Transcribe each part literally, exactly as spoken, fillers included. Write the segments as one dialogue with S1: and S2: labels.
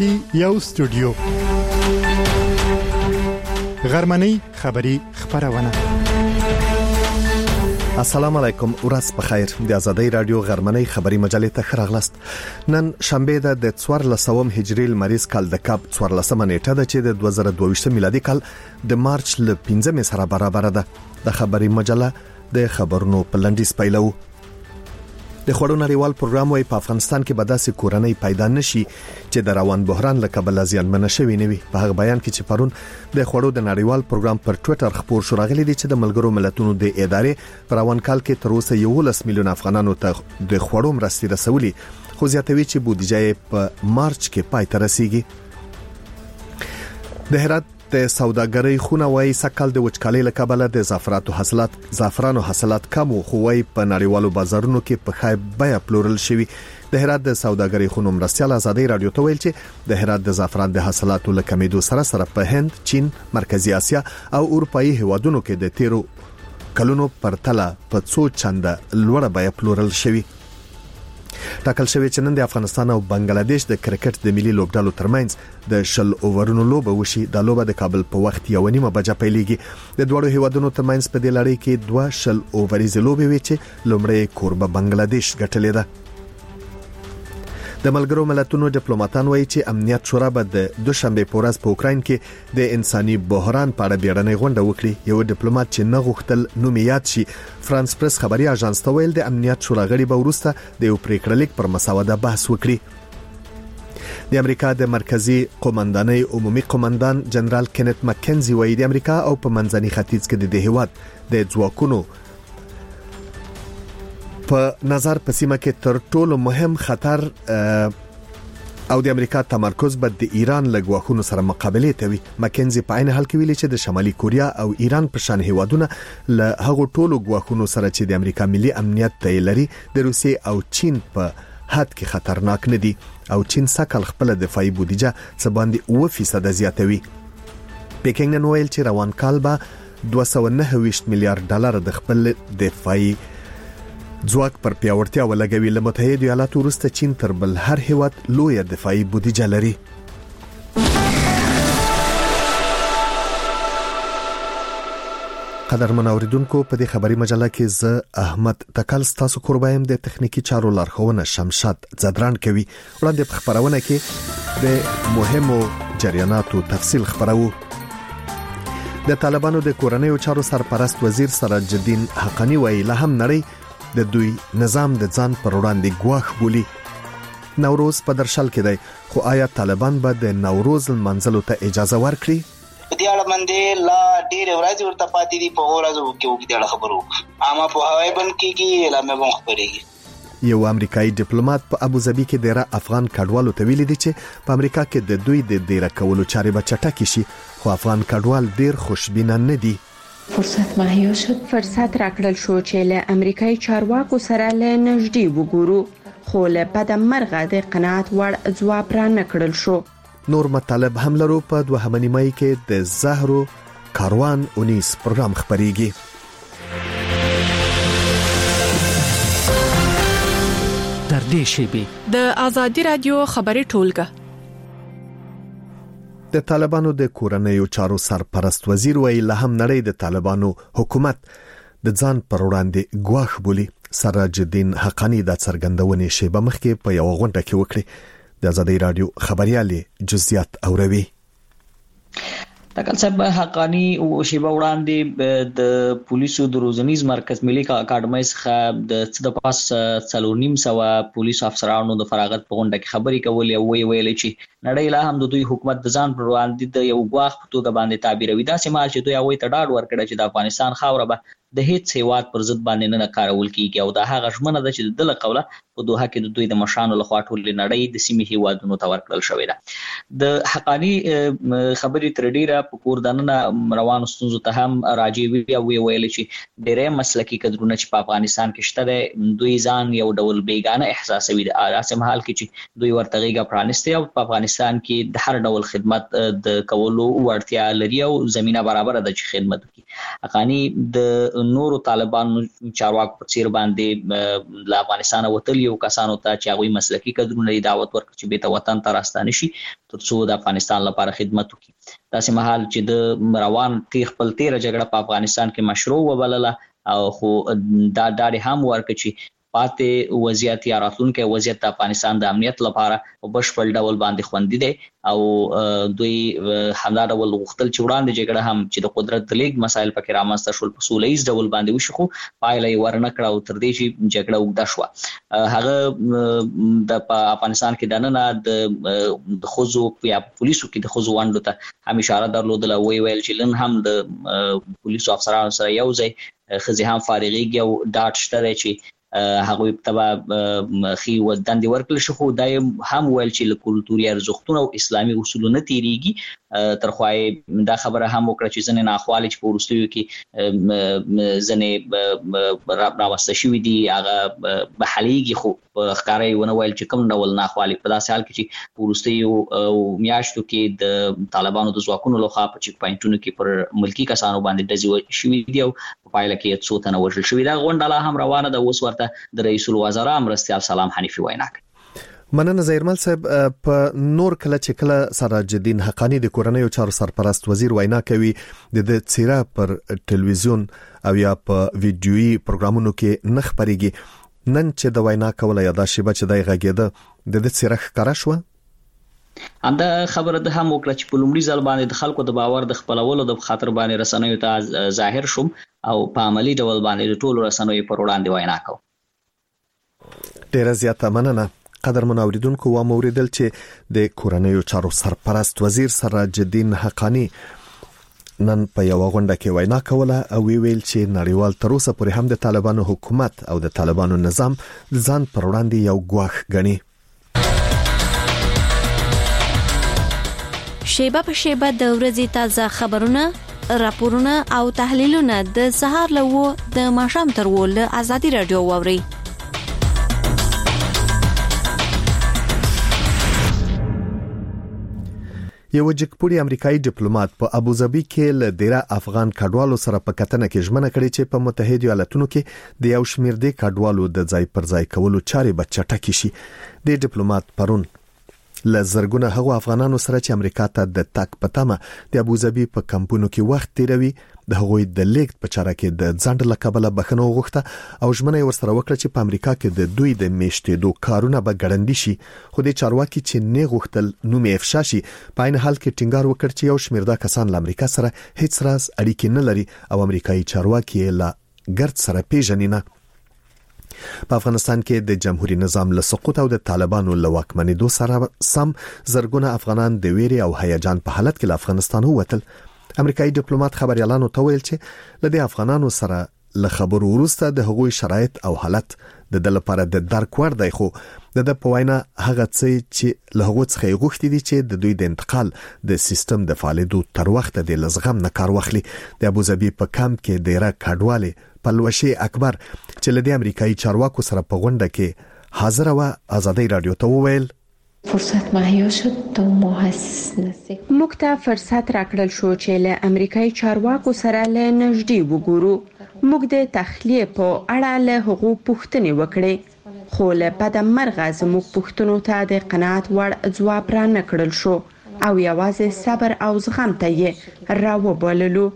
S1: کې یو استودیو غرمنۍ خبری خبرونه.
S2: السلام علیکم، ورځ په خیر. د آزادۍ رادیو غرمنۍ خبری مجلې ته خراغلست. نن شنبه ده د څوارلسم هجری لمریز کال د کاب څوارلسمه نیټه ده چې د دوه زره دوه ویشت میلادي کال د مارچ ل پنځمې سره برابر ده. د خبری مجله د خبرونو په لنډیز پیلو. د خوړو نړیوال پروګرام وايي په افغانستان کې به داسې کورنۍ پیدا نشي چې د روان بحران له کبله زیانمن شوي نه وي. په هغه بیان کې چې پرون د خوړو د نړیوال پروګرام پر ټوئیټر خبر شو راغلي دي چې د ملګرو ملتونو د ادارې پر روان کال کې تر اوسه یولس میلیون افغانانو ته د خوړو مرستې رسولي، خو زیاتوي چې بودیجه په مارچ کې پای ته رسیږي. د هرات د سوداګرۍ خونه وايي سکهال د وچکالۍ له کبله د زعفراتو حاصلات زعفرانو حاصلات کم او خو وايي په نړیوالو بازارونو کې په خای بیه پلورل شوی. د هرات د سوداګرۍ خونه مرستيال آزادۍ رادیو ته ویل چې د هرات د زعفران د حاصلاتو له کمیدو سره سره په هند، چین، مرکزی اسیا او اروپאי هیوادونو کې د تیرو کلونو پرتله په څو چنده لوړه بیه پلورل شوی. ټاکل شوی چې نن د افغانستان او بنگلاديش د کرکټ د ملي لوبډالو ترمنځ د شل اوورونو لوبه وشي. د لوبه د کابل په وخت یو نیمه بجې پیلېږي. د دوړو هیوادونو ترمنځ په دې لړۍ کې دوه شل اووريز لوبې وي چې لومړی کوربه بنگلاديش ګټلې ده. د ملګرو ملتونو ډیپلوماټان وایي چې امنیت شورا به د دوشنبه په ورځ په اوکراین کې د انساني بحران په اړه بیړنۍ غونډه وکړي. یو ډیپلوماټ چې نه غوښتل نوم یاد شي فرانس پریس خبري اژانس ته ویل د امنیت شورا غړي به وروسته د یو پریکړه لیک پر مسوده بحث وکړي. د امریکا د مرکزی قومندانۍ عمومي قومندان جنرال کینت مکنزي وایي د امریکا او په منځني ختیځ کې د هیواد د ځواکونو په نظر په سیمه کې تر ټولو مهم خطر او د امریکا تمرکز به د ایران له غواخونو سره مقابله کوي. مکنزي په عین حال کې ویلي چې د شمالي کوریا او ایران په شان هیوادونه له هغو ټولو غواخونو سره چې د امریکا ملي امنیت ته لري د روسي او چین په حد کې خطرناک نه دي او چین سکهال خپل دفاعي بودیجه څه باندې اوه فیصد زیاتوي. پیکینګ نن ویل چې روان کال به دوه سوه نهه ویشت میلیارډ ډالر د خپل دفاعي ځواک پر پیاوړتیا ولګوي. له متحده ایالاتو وروسته چین تر بل هر هیواد لویه دفاعي بودیجه لري. قدرمن اوریدونکو، په دې خبري مجله کې زه احمد تکل ستاسو قربایم د تخنیکی چارو لارښوونه شمشاد زدران کوي. وړاندې په خبرونه کې د مهمو جریاناتو تفصیل خبرو. د طالبانو د کورنیو چارو سرپرست وزیر سراج الدین حقانی وایي له هم نړۍ د دوی نظام د ځان پر وړاندې ګواښ بولي. نوروز په درشل کې دی، خو آیا طالبان به د نوروز منځلو ته اجازه ورکړي؟
S3: په دې اړه باندې لا ډېر ورځې ورته پاتې دي. په ورځو کې وګړي د خبرو عامه په هواي بند کېږي اعلان به خبرېږي.
S2: یو امریکایي ډیپلوماټ په ابوظبي کې ډېر افغان کډوالو ته ویلي دي چې په امریکا کې د دوی د ډېر کولو چارې به چټکې شي، خو افغان کډوال ډېر خوشبینه نه دي.
S4: فرصت مهیا شد فرصت راکړل شو چې له امریکایي چارواکو سره له نږدې وګورو، خو له بد مرغه د قناعت وړ ځواب را نکړل شو.
S2: نور مطالب هم لرو. په دوهمه نیمه کې د زهرو کاروان اونیس پروګرام خبريږي.
S5: در دې شیبه د آزادۍ رادیو خبري ټولګه.
S2: د طالبانو د کورنیو چارو سرپرست وزیر ویل له هم نړۍ د طالبانو حکومت د ځان پر وړاندې ګواښ بولي. سراج الدین حقانی د څرګندونې شیبه مخکې په یو غونډه کې وکړي. د آزادۍ رادیو خبريالي جزئیات اوروي.
S6: تکل صاحب حقانی او شیبه وړاندې د پولیسو د روزنیز مرکز ملي اکاډمۍ څخه د څه د پاس څلور نیم سوه پولیس افسرانو د فراغت په غونډه کې خبرې کولې او وی ویل چې نړۍ لا هم د دوی حکومت د ځان پر وړاندې د یو ګواښ په توګه باندې تعبیروي. دا سمال چې دوی هغه ته ډاډ ورکړي چې د افغانستان خاوره به د هیڅ هیواد پر ضد باندې نه کارول کیږي او دا هغه ژمنه ده چې د دله قوله په دوحه کې د دوی د مشانو لخوا ټول نړۍ د سیمې هیوادونو ته ورکړل شوې ده. د حقانی خبرې تر ډیره په کوردانه روانو ستونزو ته هم راځي وی او ویل چې ډېرې مسلکي کډرونه چې په افغانستان کې شته دوی ځان یو ډول بیگانه احساسوي. د اساسي محل کې چې دوی ورتغیږي پرانسته او په افغانستان کې د هر ډول خدمت د کولو ورتیا لري او زمينه برابر ده چې خدمت کوي. حقانی د نورو طالبانو چارواکو په څیر باندې له افغانستان وتل یو کسانو ته چې هغه مسلکي کډرونه دعوت ورکړي چې به ته وطن ته راستانه شي ترڅو د افغانستان لپاره خدمت وکړي. داسې مهال چې د روان تیر خپل تیر جګړه په افغانستان کې مشروع وبلله او خو دا ډاډ هم ورکړي چې پاتې وضعیت یا راتلونکي وضعیت د افغانستان د امنیت لپاره په بشپړ ډول باندې خوندي دی او دوی همدا ډول غوښتل چې وړاندې جګړه هم چې د قدرت د لیږد مسایل پکې رامنځته شول په سوله ییز ډول باندې وشي خو پایله یې ورنه کړه او تر دې چې جګړه اوږده شوه. هغه د افغانستان کې دننه د ښځو یا پولیسو کې د ښځو ونډو ته هم اشاره درلودله. ویې ویل چې نن هم د پولیسو افسرانو سره یو ځای ښځې هم فارغېږي او ډاډ شته دی چې هغه تبع خي وداندې ورکل شو خو دا هم ویل چې له کلتوري ارزښتونو او اسلامي اصولونو تیریږي. ترخوای دا خبره هم وکړه چې ځنې ناخوالي چې په وروستیو کې ځنې راوسته شوي دي هغه بحالیږي خو ښکاره ونه ویل چې کوم ډول ناخوالي په داسې حال کې چې په وروستیو میاشتو کې د طالبانو د ځواکونو لخوا په چیک پاینټونو کې پر ملکي کسانو باندې ډزې شوي دي او په پایله کې څو تنه وژل شوي. دا غونډه لا هم روانه ده. اوس ورته د رئیس الوزرا مرستیال سلام حنیفي وینا کوي.
S2: مننه زیرمل صاحب. په نور کله چې کله سراج الدین حقانی د کورنیو چارو سرپرست وزیر وینا کوي د د څیره پر ټلویزیون او یا په ویډیویي پروګرامونو کې نه خبريږي. نن چې د وینا کوله یا د شیبه چې دای غږیده د د څیره ښکارا شو
S6: همدا خبره ده هم وکړه چې په لومړي ځل باندې د خلکو د باور د خپلولو د خاطر باندې رسنیو ته ظاهر شوم او په عملی ډول باندې ټول رسنیو پر وړاندې وینا کوم.
S2: ډیره زیاته مننه. قدر منوریدونکو و موریدل چې د کورنیو چارو سرپرست وزیر سراج الدین حقانی نن په یو غونډه کې وینا کوله او وی ویل چې نړیوال تر اوسه پورې هم د طالبانو حکومت او د طالبانو نظام ځان پر وړاندې یو ګواښ ګڼي.
S7: شیبه په شیبه د ورځې تازه خبرونه، راپورونه او تحلیلونه د سهار لوو د ماښام تر ول آزادي رادیو ووري.
S2: یو جګپوري امریکایي ډیپلوماټ په ابوظبي کې له ډیره افغان کډوالو سره په کتنه کې ژمنه کړې چې په متحده ایالاتونو کې د یو شمېر د کډوالو د ځای پر ځای کولو چارې به چټکې شي. د ډیپلوماټ پرون له زرګونه هغو افغانانو سره چې امریکا ته د تک پتمه د ابوظبي په کمپونو کې وخت تیروي د هغوی د لیګ په چاره کې د ځند لقبله بخنو غوښته او ژمنه ورسره وکړه چې په امریکا کې د دوی د میشتې دوه کارونه به ګړندې شي. خو د چارواکي چې نه غوښتل نوم یې افشا شي په عین حال کې ټینګار وکړ چې یو شمېر د کسان له امریکا سره هیڅ راز اړیکې نه لري او امریکایي چارواکي له ګرد سره پیژني نه. په افغانستان کې د جمهوریت نظام له سقوط او د طالبانو له واکمنېدو سره سم زرګونه افغانان د ویرې او هیجان په حالت کې له افغانستان ووتل. امریکایي ډیپلوماټ خبريالانو ته ویل چې لدې افغانانو سره له خبرو وروسته د هغوی شرایط او حالت د د لپاره د درک ور دی خو د د پوینا هغه څه چې له هغو څخه غوښتي دي چې د دوی د انتقال د سیستم د فعالیدو تر وخت د لزغم نه کار واخلي. د ابوظبي په کمپ کې ډیره کډواله پلوشي اکبر چې لدې امریکایي چارواکو سره په غونډه کې حاضر و آزادي رادیو ته وویل
S4: فرصت مهیا شد تا ما هست نزدیک موږ ته فرصت راکړل شو چې له امریکایي چارواکو سره له نږدې وګورو. موږ د تخلیه په اړه له حقوق پوښتنې وکړې خو له بد مرغه زموږ پوښتنو ته د قناعت وړ ځواب را نکړل شو او یوازې صبر او زغم ته یې راوبللو.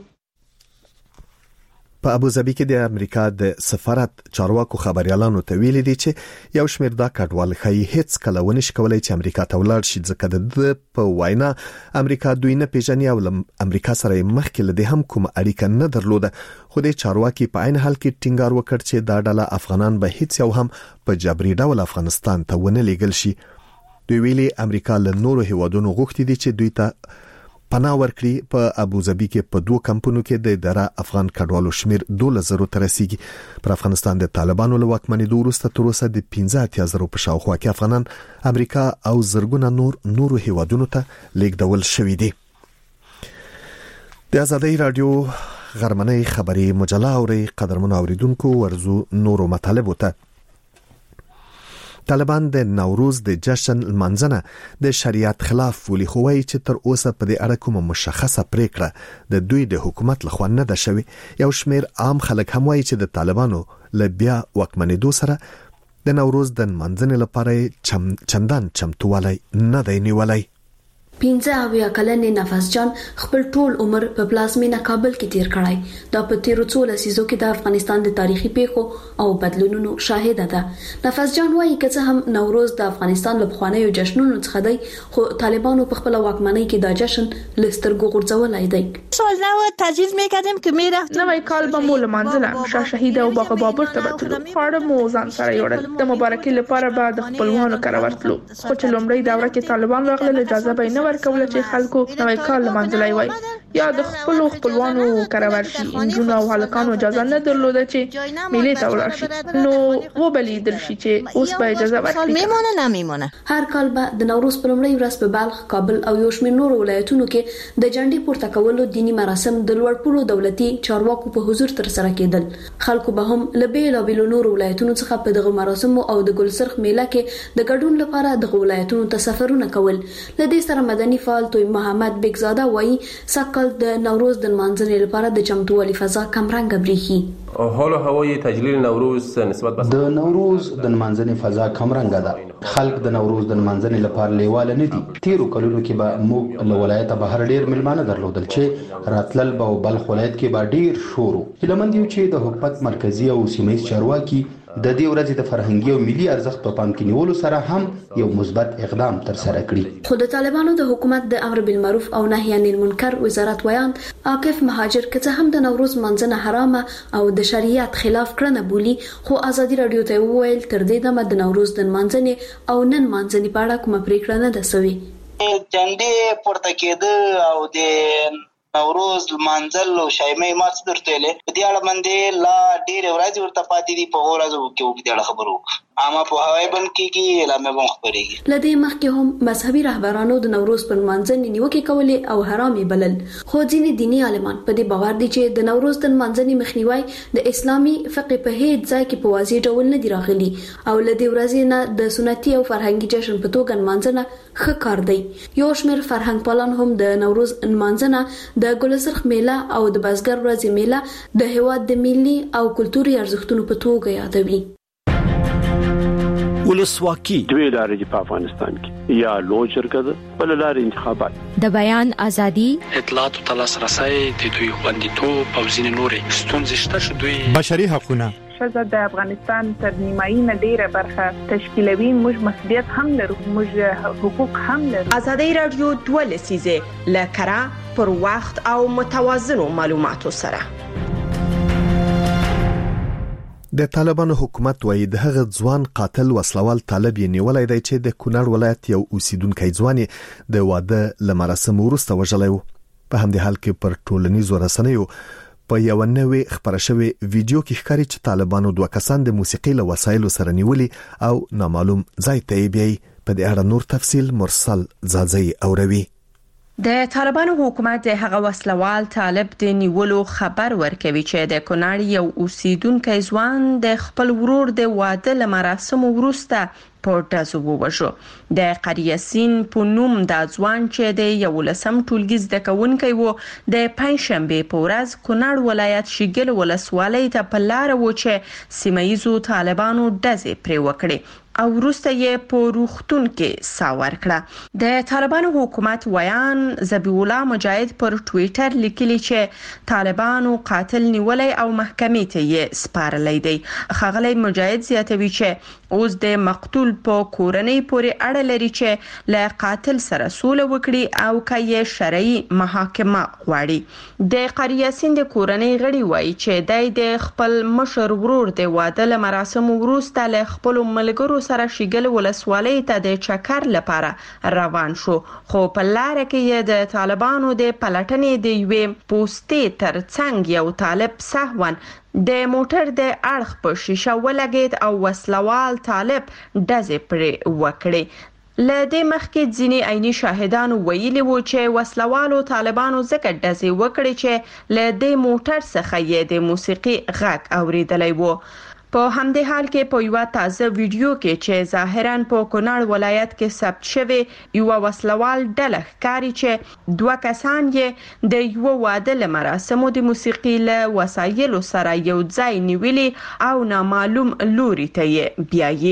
S2: په ابوظبي کې د امریکا د سفارت چارواکو خبريالانو ته ویلي دي چې یو شمېر د کډوال خي هیڅ کله ونش کولای چې امریکا ته ولاړ شي ځکه د په وینا امریکا دوی نه پیژني او امریکا سره مخکې له هم کوم اړیکه نه درلوده. خو د چارواکي په عین حال کې ټینګار وکړ چې دا ډله افغانان به هیڅ یو هم په جبري ډول افغانستان ته ونه لیږل شي. دوی ویلي امریکا له نورو هیوادونو غوښتي دي چې دوی ته پناه ورکړي. په ابوظبي کې په دوه کمپونو کې د دره افغان کډوالو شمیر دوه زره تر رسیدي. پر افغانستان د طالبانو له واکمنېدو وروسته تر اوسه د پنځه اتیا زره په شاوخوا کې افغانان امریکا او زرګونه نور نورو هیوادونو ته لیږدول شوي دي. د آزادي رادیو غرمنۍ خبري مجله اوري قدرمن اوریدونکو ورزو نورو مطالب وته. طالبان د نوروز د جشن لمانځنه د شریعت خلاف ولي خو وايي چې تر اوسه په دې اړه کومه مشخصه پریکړه د دوی د حکومت لخوا نه ده شوې. یو شمېر عام خلک هم وايي چې د طالبانو له بیا واکمنېدو سره د نوروز د لمانځنې لپاره چم چندان چمتووالی نه دی نیولی.
S8: پنځه اویا کلنې نفس جان خپل ټول عمر په پلازمینه کابل کې تیر کړی. دا په تیرو څو لسیزو کې د افغانستان د تاریخي پیښو او بدلونونو شاهده ده. نفس جان وايي که څه هم نوروز د افغانستان له پخوانیو جشنونو څخه دی، خو طالبانو په خپل واکمنۍ کې دا جشن لسترګو غورځولای دی.
S9: سال نو تجهیز میکردیم که میرفتیم
S10: نوی کال به مو لمانځله، شاه شهید او باغ بابر ته بتلو، خواړه مو ځان سره یوړل. د مبارکي لپاره به د خپلوانو کره ورتلو، خو چې لومړی دوره کې طالبان راغلل اجازه به نه ورکوله چې خلکو نوی کال لمانځلای وای یا د خپل خپلوانو کره ورشي. انجونو او هلکانو اجازه نه درلوده چې میلې ته ولاړ شي، نو وبلیدل شي چې اوس به اجازه ورکړي.
S9: میمونه نمیمونه.
S8: هر کال به د نوروز په لومړۍ ورځ په بلخ، کابل او یو شمېر نورو ولایتونو کې د جنډې پورته کولو دینی مراسم د لوړپوړو دولتي چارواکو په حضور تر سره کېدل. خلکو به هم له بیلابېلو نورو ولایتونو څخه په دغه مراسمو او د ګلسرخ میله کې د ګډون لپاره دغه ولایتونو ته سفرونه کول. له دې سره مدني فعال توی محمد بیگزاده وایي سږکال د نوروز د لمانځنې لپاره د چمتووالي فضا کمرنګه بریښي.
S11: حال و هوای تجلیل نوروز نسبت
S12: د نوروز د لمانځنې فضا کمرنګه ده. خلک د نوروز د لمانځنې لپاره لیواله نه دي. تیرو کلونو کې به موږ له ولایته بهر ډیر ملمانه درلودل چې راتلل به بلخ ولایت کې به ډیر شور. هیلهمند یو چې د حکومت مرکزی او سیمه‌ییز چارواکي د دې ورځې د فرهنګي او ملي ارزښت په پام کې نیولو سره هم یو مثبت اقدام تر سره کړی.
S8: خو د طالبانو د حکومت د امر بالمعروف او نهي عن المنکر وزارت ویان عاکف مهاجر که څه هم د نوروز منځنه حرامه او د شریعت خلاف کړنه بولی، خو ازادي رادیو ته وویل تر دې دمه د نوروز د منځنه او نن منځنه په اړه کومه پریکړه نه ده سوې.
S3: جنډې پورته کېده او د نوروز منځل او شایمه مارچ درته لې په دې اړه باندې لا ډېر ورځې ورته پاتې دي. په ورځو کې وګړي خبرو عامه په هواي بند کې اعلان مې خبرېږي.
S8: لدې مخکې هم مذهبي رهبرانو د نوروز پر منځنې نیوکې کولې او حرامي بلل، خو ځینې دینی عالمان په دې باور دي چې د نوروز د منځنې مخنیوي د اسلامي فقه په هیڅ ځای کې په واضح ډول نه دی راغلي او لدې ورځې نه د سنتي او فرهنګي جشن په توګه منځنه ښه کار دی. یو شمېر فرهنګ پالان هم د نوروز منځنه د ګلسرخ میله او د بزګر ورځې میله د هیواد د ملي او کلتوري ارزښتونو په توګه یادوي.
S13: ولسواکي دوی لارې په افغانستان کې یا لوی جرګه ده بل لارې انتخابات،
S7: د بیان ازادي،
S14: اطلاعات او لاسرسي د دوی خوندیتوب او ځینې نورې ستونزې شته چې دوی
S1: بشري حقوقونه
S10: ښځه د افغانستان تر نیمایي نه ډیره برخه تشکیلوي. موږ مسؤلیت هم لرو، موږ حقوق هم لرو.
S15: ازادي رادیو دوه لسیزه لکرا پر وخت او متوازنو معلوماتو سره.
S2: د طالبانو حکومت وایي د هغه ځوان قاتل وسلوال طالب یې نیولای دی چې د کونړ ولایت یو اوسیدونکی ځوان د واده لمراسم وروسته وژلی و. په همدې حال کې پر ټولنیزو رسنیو په یو نوې خبره شوې ویډیو کې ښکاري چې طالبانو دوه کسان د موسیقي له وسایلو سره نیولي او نامعلوم ځای ته بیاي. په دې اړه نور تفصیل مرسل زازي اوروي.
S4: د طالبانو حکومت د هغه وسلوال طالب د نیولو خبر ورکوي چې د کونړ یو اوسیدونکی ځوان د خپل ورور د واده له مراسمو وروسته په ډزو ووژو. د قریاسین په نوم د ځوان چې د یولسم ټولګي زده کوونکی و د پنځشنبه په ورځ کونړ ولایت شیګل ولسوالۍ ته په لار و چې سیمایزو طالبانو ډزې پرې وکړې او وروسته یې په روغتون کې سا ورکړه. د طالبانو حکومت ویان ذبیح الله مجاهد پر ټوئیټر لیکلی چې طالبانو قاتل نیولای او محکمې ته یې سپارلی دی. ښاغلی مجاهد زیاتوي چې اوس د مقتول په کورنۍ پورې اړه لري چې له قاتل سره سوله وکړي او که یې شرعي محاکمه غواړي. د قریاسین د کورنۍ غړي وایي چې دی د خپل مشر ورور د واده له مراسمو وروسته له خپلو ملګرو سره شیګل ولسوالۍ ته د چکر لپاره روان شو، خو په لاره کې یې د طالبانو د پلټنې د یوې پوستې تر څنګ یو طالب سهوا د موټر د اړخ په شیشه ولګید او وسلوال طالب ډزې پرې وکړې. لدې مخکې ځینې عیني شاهدانو ویلي وو چې وسلوالو طالبانو ځکه ډزې وکړې چې له دې موټر څخه یې د موسیقي غږ اوریدلی وو. په همدې حال کې په یو تازه ویډیو کې چې ظاهراً په کونړ ولایت کې ثبت شوی یو وسلوال ډله ښکاري چې دوه کسان یې د یو واده له مراسمو د موسیقي له وسایلو سره یو ځای نیولي او نامعلوم لوري ته یې بیایي.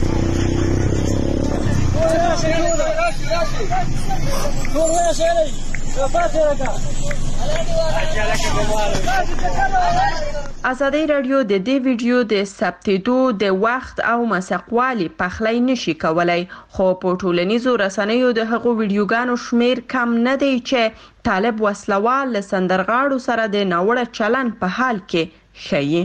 S4: ازادي رادیو د دې ویډیو د ثبتېدو د وخت او مسقوالي پخلی نشي کولای، خو په ټولنیزو رسنیو د هغو ویډیوګانو شمیر کم نه دی چې طالب وسلوال له سندرغاړو سره د ناوړه چلن په حال کې ښیي.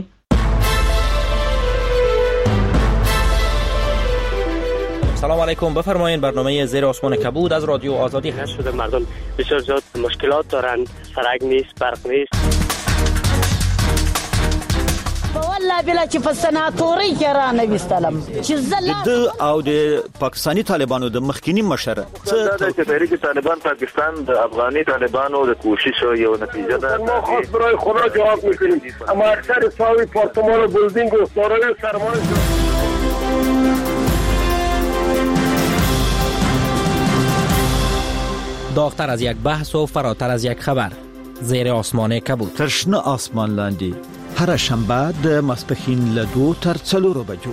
S16: سلام علیکم، بفرمایید. برنامه زیر آسمان کبود از رادیو آزادی هست.
S17: شده مردم بسیار زیاد مشکلات دارند، سرک نیست، برق نیست.
S18: والله بلا چې په سناتوري کې را نوستلم چې زله
S19: د او د پاکستانی طالبانو د مخکینی مشر
S20: څه د تحریک طالبان پاکستان د افغاني طالبانو د کوشش یو نتیجه ده.
S21: ما خاص برای خدا جواب میکنیم، اما اکثر ساوی پارتمان بلدینگ و سارای سرمایه
S16: داغتر از یک بحث و فراتر از یک خبر. زیر آسمان کبود.
S19: ترشنه آسمان لاندی هر شنبه د ماسپښین له دوه تر څلورو بجو.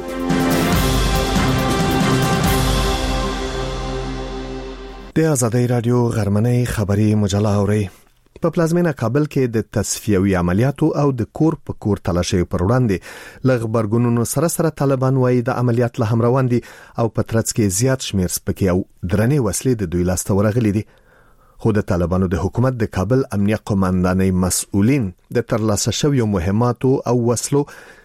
S2: د آزادۍ رادیو غرمنۍ خبری مجله اوري. په پلازمینه کابل کې د تصفیوي عملیاتو او د کور په کور تلاشي پر وړاندې لږ برګونونو سره سره طالبان وایي د عملیات له هم روان دي او په ترڅ کې زیات شمیر سپکې او درنې وسلې د دوی لاسته ورغلي دي. خو د طالبانو د حکومت د کابل امنیه قوماندانۍ مسؤلین د ترلاسه شویو مهماتو او وسلو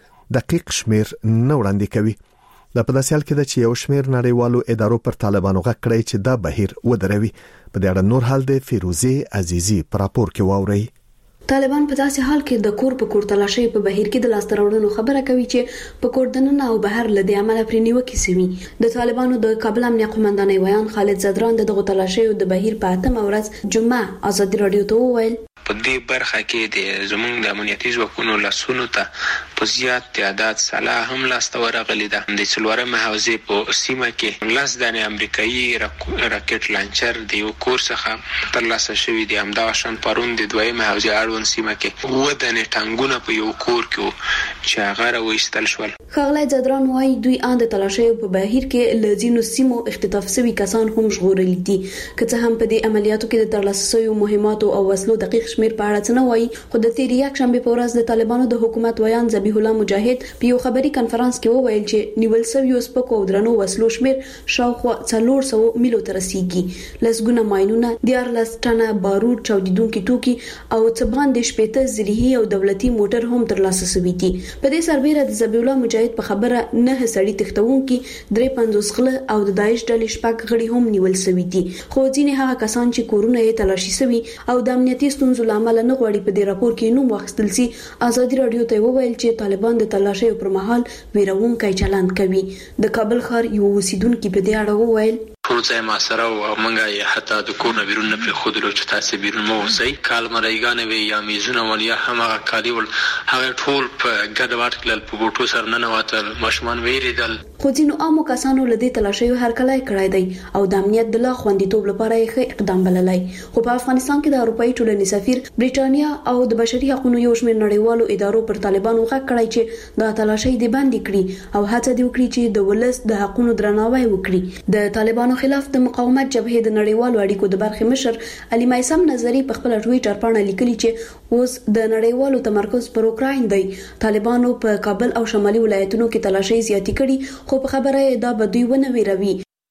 S2: دقیق شمیر نه وړاندې کوي. د په داسې حال کې د چې یو شمیر نړیوالو ادارو پر طالبانو غږ کړی چې دا بهیر ودروي. په دې اړه نور حال د فیروزي عزیزي پر راپور کې واوري.
S8: طالبان په داسې حال کې د کور په کور تلاشي په بهیر کې د لاس تراوړنو خبره کوي چې په کور دننه او بهر لدی عمل پرې نیوکې سوي. د طالبانو د کابل امنیه قوماندانۍ ویان خالد زدران د دغه تلاشي او د بهیر په اتم ورځ جمعه آزادي رادیو ته وویل
S22: په دې برخه کې د زموږ د امنیتي ځواکونو لاسونو ته په زیات تعداد سلاح هم لاسته ورغلې ده. د څلورمې حوزې په سیمه کې لس دانې امریکایي راکټ لانچر د یو کور څخه ترلاسه شوي دي. همداشان پرون د دویمې حوزې اړوند سیمه کې اووه دانې ټانګونه په یو کور کې چې هغه راویستل شول.
S8: ښاغلی زدران وایي دوی ان د تلاشي په بهیر کې له ځینو سیمو اختطاف شوي کسان هم ژغورلي دي. که څه هم په دې عملیاتو کې د ترلاسه شویو مهماتو او وسلو دقیق شمیر په اړه څه نه وایي، خو د تیر یک شنبه په ورځ د طالبانو د حکومت ویان ذبیح الله مجاهد په یو خبري کانفرنس کې وویل چې نیول شویو سپکو او درنو وسلو شمیر شاوخوا څلور سوه میلو ته رسیږي. لسګونه ماینونه، دیارلس ټنه بارود، چاودیدونکي توکي او څه باندې شپېته زرهي او دولتي موټر هم ترلاسه شوي دي. په دې سربېره د ذبیح الله مجاهد په خبره نه سړي تښتونکي درې پنځوس غله او د داعش ډلې شپږ غړي هم نیول شوي دي. خو ځینې هغه کسان چې کورونه یې تلاشي شوي او د امنیتي ستونزو له امله نه غواړي په دې راپور کې نوم واخیستل شي، آزادي رادیو ته وویل چې طالبان د تلاشي پر مهال ویرونکي چلند کوي. د کابل ښار یو اوسیدونکو په دې اړه وویل
S22: ټول ځای ما سره او منګه یې حتی د کور نه بیرون نه پرېښودلو چې تاسې بیرون مه اوسئ. کالمریګانې وې یا میزونه ول یا هم هغه کالي ول، هغه ټول په ګډ وډ کړل، په بوټو سره ننوتل، ماشومان ویرېدل.
S8: خو ځینو عامو کسانو له دې تلاشیو هرکلی کړی دی او د امنیت د لا خوندیتوب لپاره یې ښه اقدام بللی. خو په افغانستان کې د اروپایي ټولنې سفیر، برېټانیا او د بشري حقوقو یو شمېر نړیوالو ادارو پر طالبانو غږ کړی چې د تلاشۍ د باندې کړي او هڅه دې وکړي چې د ولس د حقوقو درناوی وکړي. د طالبانو خلاف د مقاومت جبهې د نړیوالو اړیکو د برخې مشر علي مایسم نظری په خپل ټویټر باندې لیکلي چې اوس د نړیوالو تمرکز پر اوکراین دی. طالبانو په کابل او شمالي ولایتونو کې تلاشۍ زیاتې کړي، خو په خبره یې دا به دوی ونه ویروي.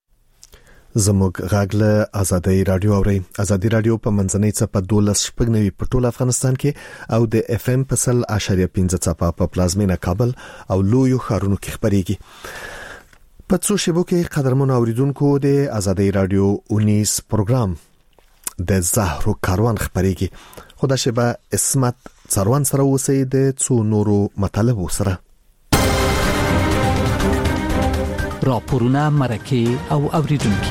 S2: زموږ غاګله آزادۍ رادیو اوري. آزادۍ رادیو په منځنۍ څپه دولس شپږ نوي په ټول افغانستان کې او د اف ام په سل اشاریه پنځه څپه په پلازمینه کابل او لویو ښارونو کې خبريږي. په څو شیبو کې قدرمن اوریدونکو د آزادۍ رادیو اونیس پروګرام د زهرو کاروان خبريږي. خدا شبه اسمت څاروان سره اوسئ د څو نورو مطالبو سره.
S5: راپورونه مرکه او اوریدونکو.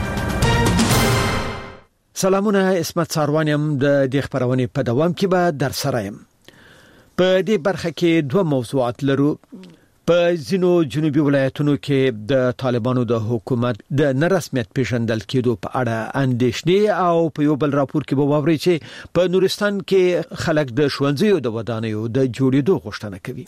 S23: سلامونه، اسمت څاروانم د دې خبرونه په دوام کې به در سره یم. په دې برخه کې دوه موضوعات لرو. په ځینو جنوبي ولایتونو کې د طالبانو د حکومت د نرسمیت پیژندل کېدو په اړه اندېښنې او په یو بل راپور کې به واوري چې په نورستان کې خلک د ښوونځیو د ودانیو د جوړېدو غوښتنه کوي.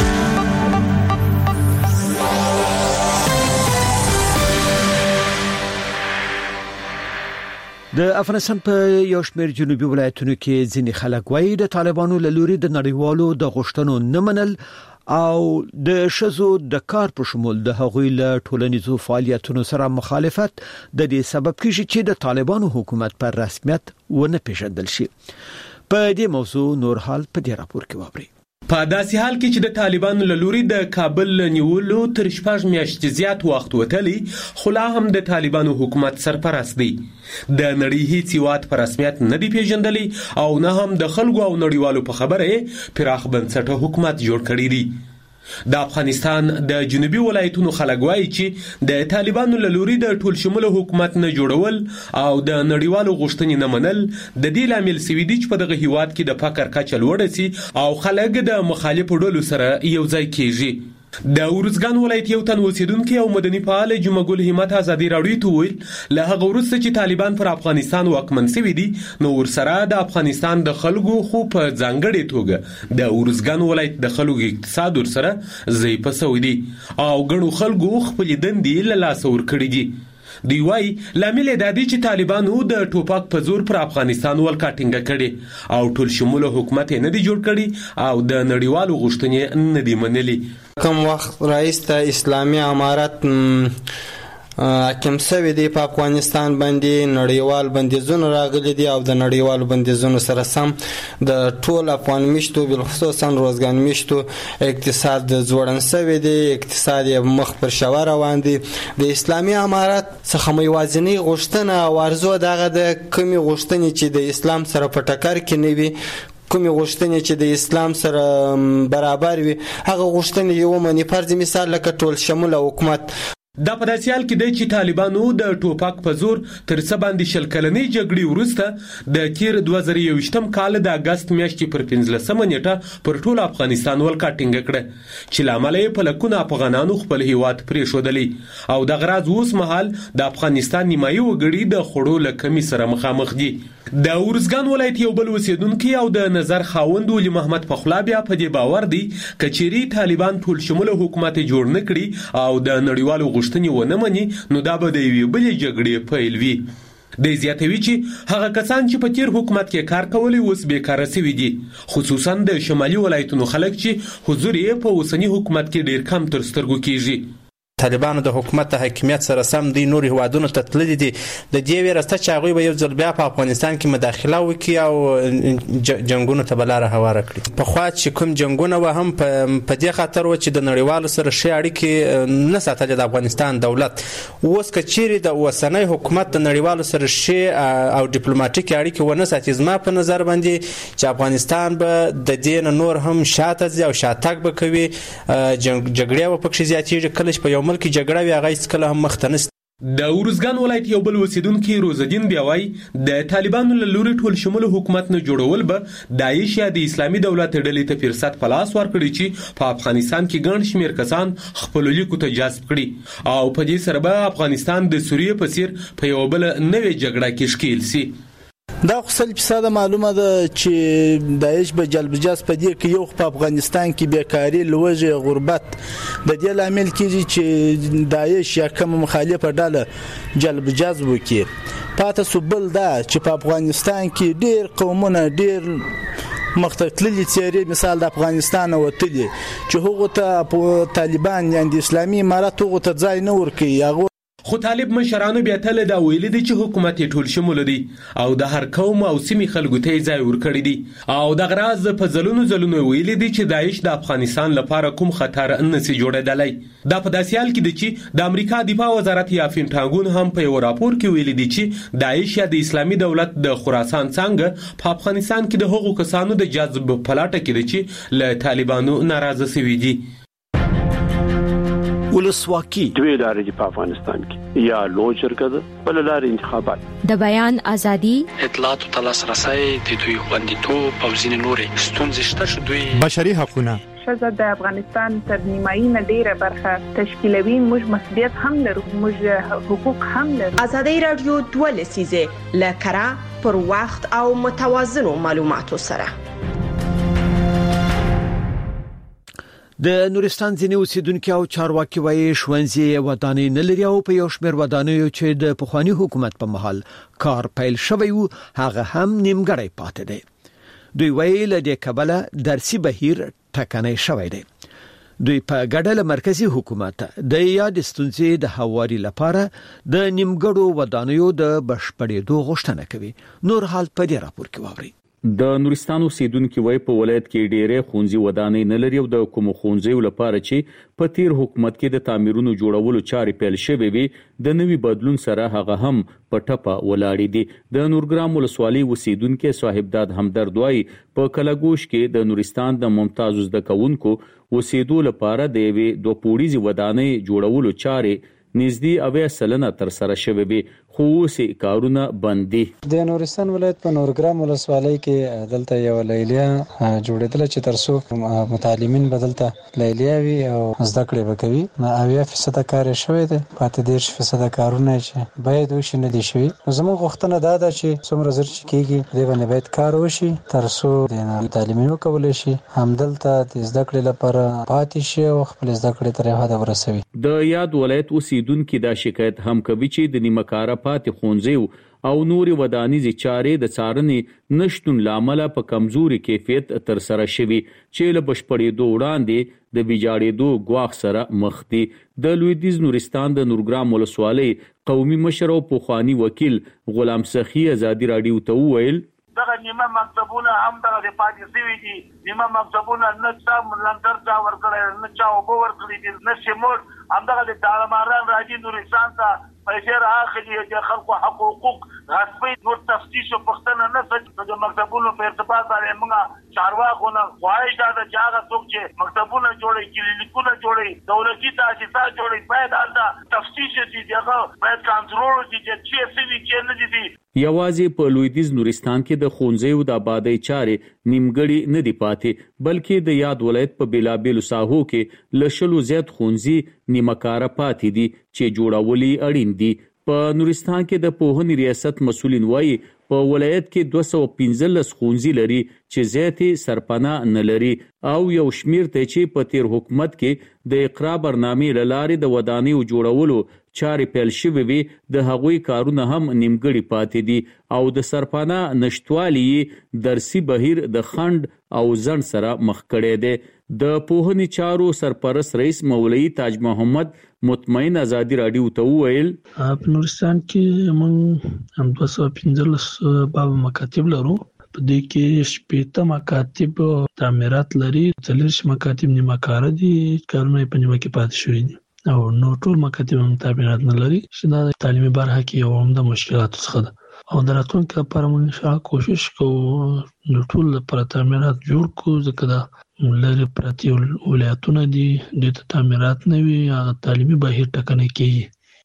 S23: د افغانستان په یو شمېر جنوبي ولایتونو کې ځینې خلک وایي د طالبانو له لوري د نړیوالو د غوښتنو نه منل او د شذو د کار په شمول د هغوی له ټولنیزو فعالیتونو سره مخالفت د دې سبب کیږي چې د طالبانو حکومت پر رسمیت ونه پیژندل شي. په دې موضوع نور حال په دې راپور کې واورئ.
S6: په داسې حال کې چې د طالبانو له لوري د کابل نیولو تر شپږ میاشتې زیات وخت وتلی، خو لا هم د طالبانو حکومت سرپرست دی. د نړۍ هیڅ هیواد په رسمیت نه دی پیژندلی او نه هم د خلکو او نړیوالو په خبره پراخ بنسټه حکومت جوړ کړی دی. د افغانستان د جنوبي ولایتونو خلک وایي چې د طالبانو له لوري د ټول شموله حکومت نه جوړول او د نړیوالو غوښتنې نه منل د دې لامل سوي دي چې په دغه هیواد کې د فقر کچه لوړه سي او خلک د مخالفو ډلو سره یو ځای کیږي. د ارزګان ولایت یو تن اوسیدونکي او مدني فعال جمعه ګل همت ازادي راډیو ته ویل له هغه وروسته چې طالبان پر افغانستان واکمن شوي دي نو ورسره د افغانستان د خلکو خو په ځانګړې توګه د ارزګان ولایت د خلکو اقتصاد ورسره ضعیفه شوی دی او ګڼو خلکو خپلې دندې له لاسه ورکړي دي. دی وايي لامل دا دی چې طالبانو د ټوپک په زور پر افغانستان ولکه ټینګه کړي او ټول شموله حکومت نه دی جوړ کړي او د نړیوالو غوښتنې نه دی منلي.
S9: کوم وخت رئیس ته اسلامي امارت حاکم شوی دی په افغانستان باندې نړیوال بندیزونه راغلي دي او د نړیوالو بندیزونو سره سم د ټول افغان میشتو بالخصوصا روزګان میشتو اقتصاد ځوړن شوی دی، اقتصاد مخ پر شوا روان دی. د اسلامي امارت څخه یوازینی غوښتنه او ارزو دغه د کمی غوښتنې چې د اسلام سره په ټکر کې نه وي، کومې غوښتنې چې د اسلام سره برابر وي، هغه غوښتنې یو منی فرض مثال لکه ټول شموله حکومت.
S6: دا په داسې حال کې دی چې طالبانو د ټوپک په زور تر څه باندې شل کلنۍ جګړې وروسته د تیر دوه زره یوویشتم کال د اګست میاشتې پر پنځلسمه نیټه پر ټول افغانستان ولکه ټینګه کړه چې له امله یې په لکونو افغانانو خپل هیواد پرېښودلی او دغه راز اوس مهال د افغانستان نیمایي وګړي د خوړو له کمي سره مخامخ دي. د ارزګان ولایت یو بل اوسیدونکي او د نظر خاوند ولي محمد پخلا بیا په دې باور دی که چیرې طالبان ټول شموله حکومت جوړ نه کړي او د نړیوالو غوښتنې ونه مني نو دا به د یوې بلې جګړې پیل وي. دی زیاتوي چې هغه کسان چې په تیر حکومت کې کار کولی اوس بیکاره شوي دي، خصوصا د شمالي ولایتونو خلک چې حضور یې په اوسني حکومت کې ډیر کم تر سترګو کیږي.
S11: طالبانو د حکومت د حاکمیت سره سم دی نور هیوادونو ته تللي دي د دې ویرسته چې هغوی به یو ځل بیا په افغانستان کې مداخله وکړي او جنګونو ته به لاره هواره کړي. پخوا چې کوم جنګونه وه هم په دې خاطر وه چې د نړیوالو سره ښې اړیکې نه ساتلې د افغانستان دولت. اوس که چیرې د اوسنی حکومت د نړیوالو سره ښې او ډیپلوماټیکې اړیکې ونه ساتي، زما په نظر باندې چې افغانستان به د دې نه نور هم شاته ځي او شاتګ به کوي، جګړې به پکښې زیاتېږي. کله چې په یو ملک جګړه وي هغه هیڅکله هم مخته نه.
S6: د ارزګان ولایت یو بل اوسیدونکي روزالدین بیا وایي د طالبانو له لوري ټول شموله حکومت نه جوړول به داعش یا د اسلامي دولت ډلې ته فرصت په لاس ورکړي چې په افغانستان کې ګڼ شمېر کسان خپلو لیکو ته جذب کړي او په دې سره به افغانستان د سوریې په څیر په یوه بله نوې جګړه کې ښکیل سي.
S24: دا خو سل فیصده معلومه ده چې داعش به جلب جذب په دې کې یو په افغانستان کې بیکاري، لوږې، غربت د دې لامل کېږي چې داعش یا کومه مخالفه ډله جلب جذب وکړي. پاته سو بل دا چې په افغانستان کې ډېر قومونه ډېر مختلفې څېرې مثال د افغانستان وتلي چې هغو ته طالبان یعنې د اسلامي امارت هغو ته ځای نه ورکوي. هغو
S6: خو طالب مشرانو بیا تل دا ویلي دي چې حکومت ټول شموله دی او د هر قوم او سیمې خلکو ته ځای ورکړی دی او دغه راز په ځلونو ځلونو ویلي دي چې داعش د افغانستان لپاره کوم خطر نه سي جوړېدلی. دا په داسې حال کې دی چې د امریکا دفاع وزارت یا پینټاګون هم په یو راپور کې ویلي دي چې داعش یا د اسلامي دولت د خراسان څانګه په افغانستان کې د هغو کسانو د جذب په لټه کې دي چې له طالبانو ناراضه شوي دي.
S23: ولسواکي
S13: دوی لارې په افغانستان کې یا لوی جرګه ده بل لارې انتخابات،
S25: د بیان ازادي،
S14: اطلاعات او لاسرسي د دوی خوندیتوب او ځینې نورې ستونزې شته چې دوی
S1: بشري حقوقونه
S3: شزه د افغانستان تر نیمایي نه ډیره برخه تشکیلوي، موږ مسؤلیت هم لرو، موږ حقوق هم لرو.
S15: ازادي رادیو دوه لسیزه لکرا پر وخت او متوازنو معلوماتو سره.
S23: د نورستان ځینې اوسیدونکو او چارواکي وایي ښوونځي ودانۍ نه لري او په یو شمېر ودانیو چې د پخوانی حکومت په مهال کار پیل شوی و هغه هم نیمګړی پاتې دی. دوی وایي له دې کبله درسي بهیر ټکنی شوی دی. دوی په ګډه له مرکزی حکومت د یاد ستونزې د هواري لپاره د نیمګړو ودانیو د بشپړېدو غوښتنه کوي. نور حال په دې راپور کې واوري.
S7: د نورستان اوسیدونکو وای په ولایت کې ډېرې ښوونځي ودانۍ نه لري او د کوم ښوونځیو لپاره چې په تیر حکومت کې د تعمیرونو جوړولو چارې پیل شوې وي د نوي بدلون سره هغه هم په ټپه ولاړې دي. د نورګرام ولسوالۍ اوسیدونکو صاحبداد همدرد وای په کلاګوش کې د نورستان د ممتاز زده کوونکو اوسېدو لپاره د یوې دوه پوړیزې ودانۍ جوړولو چارې نږدې اویا سلنه تر سره شوې وي خو اوس کارونه بند دي.
S10: د نورستان ولایت په نورګرام ولسوالۍ کې دلته یو لیلیه جوړېدله چې ترڅو متعلمین بدلته لیلیه وي او زده کړې وکوي. اویا فیصد کار شوی دی، پاتې دېرش فیصد کارونه چې باید وشي نه دي شوي. زموږ غوښتنه دا ده چې څومره زر چې کېږي دې باندې باید کار وشي ترڅو د متعلمین وکولی شي همدلته د زده کړې لپاره پاتې شي او خپل زده کړې تر حده ورسوي.
S7: د یاد ولایت اوسیدونکو دا شکایت هم کوي چې د نیمه کاره پاتې ښوونځیو او نوري ودانیزي چارې د څارنې نشټون لامل په کمزوري کیفیت تر سره شوي چې له بشپړېدو وړاندې د ویجاړېدو ګواښ سره مخ دي. د لویدیځ نورستان د نورګرام ولسوالۍ قومي مشر او پخوانی وکیل غلام سخی ازادي رادیو ته وویل
S12: دغه نیمه مکتبونه هم دغه د پاتې شوي دي. نیمه مکتبونه نه چا لنګر چا ورکړی، نه چا اوبه ورکړي دي، نه سیموټ. همدغه د دارماران راځي نورستان ته پیسې رااخلي، د خلکو حقوق غصبي نور تفتیش او پوښتنه نه کوي. د مکتبونو په ارتباط باندې موږ چارواکو نه خواهش ده چې هغه څوک چې مکتبونه جوړوي، کلینیکونه جوړوي، دولتي تاسیسات جوړوي، باید هلته تفتیش شي، هغه باید کنټرول شي چې څه شوي څه نه دي.
S7: یوازې په لویدیځ نورستان کې د ښوونځیو د آبادۍ چارې نیمګړې نه دي پاتې بلکې د یاد ولایت په بیلابیلو ساحو کې له شلو زیات ښوونځي نیمه کاره پاتې دي چې جوړول یې اړین دي. په نورستان کې د پوهنې ریاست مسؤلین وایي په ولایت کې دوه سوه پنځلس ښوونځي لري چې زیاتې سرپناه نه لري او یو شمیر ته چې په تیر حکومت کې د اقرا برنامې له لارې د ودانیو جوړولو چارې پیل شوې وي د هغوی کارونه هم نیمګړي پاتې دي او د سرپناه نشټوالي درسي بهیر د خند او ځنډ سره مخ کړی دی. د پوهنې چارو سرپرست رئیس مولوي تاج محمد مطمئن ازادي رادیو ته وویل
S25: په نورستان کې موږ هم دوه سوه پنځلس باب مکاتب لرو. په دې کې شپېته مکاتب تعمیرات لري، څلېرویشت مکاتب نیمه کاره دي، کارونه یې په نیمه کې پاتې شوي دي او نو ټول مکاتب هم تعمیرات نه لري چې دا د تعلیمي برخه کې یو عمده مشکلاتو څخه ده او د راتلونکي لپاره موږ انشاءالله کوشش کوو د ټول لپاره تعمیرات جوړ کړو ځکه دا لرې پرتې ولایتونه دي، دوی ته تعمیرات نه وي، هغه تعلیمي بهیر ټکنی کېږي.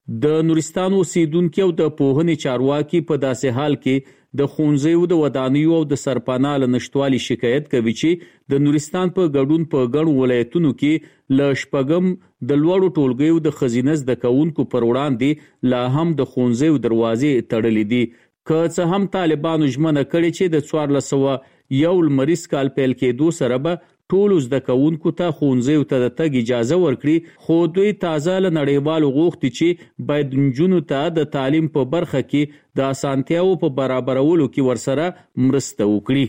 S7: د نورستان اوسیدونکو او د پوهنې چارواکي په داسې حال کې د ښوونځیو د ودانیو او د سرپناه له نشټوالي شکایت کوي چې د نورستان په ګډون په ګڼو ولایتونو کې له شپږم د لوړو ټولګیو د ښځینه زده کوونکو پر وړاندې لا هم د ښوونځیو دروازې تړلې دي. که څه هم طالبانو ژمنه کړې چې د څوارلس سوه یو لمریز کال پیل کېدو سره به ټولو زده کوونکو ته ښوونځیو ته د تګ اجازه ورکړي خو دوی تازه له نړیوالو غوښتي چې باید نجونو ته د تعلیم په برخه کې د اسانتیاو په برابرولو کې ورسره مرسته وکړي.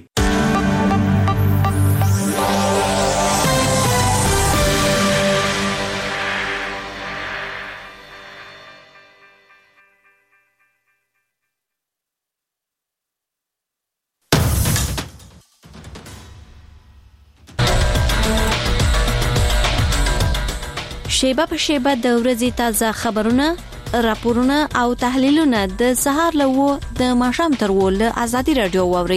S26: شیبه په شیبه د ورځې تازه خبرونه، راپورونه او تحلیلونه د سهار له وو د ماښام تر وو له ازادي رادیو واوري.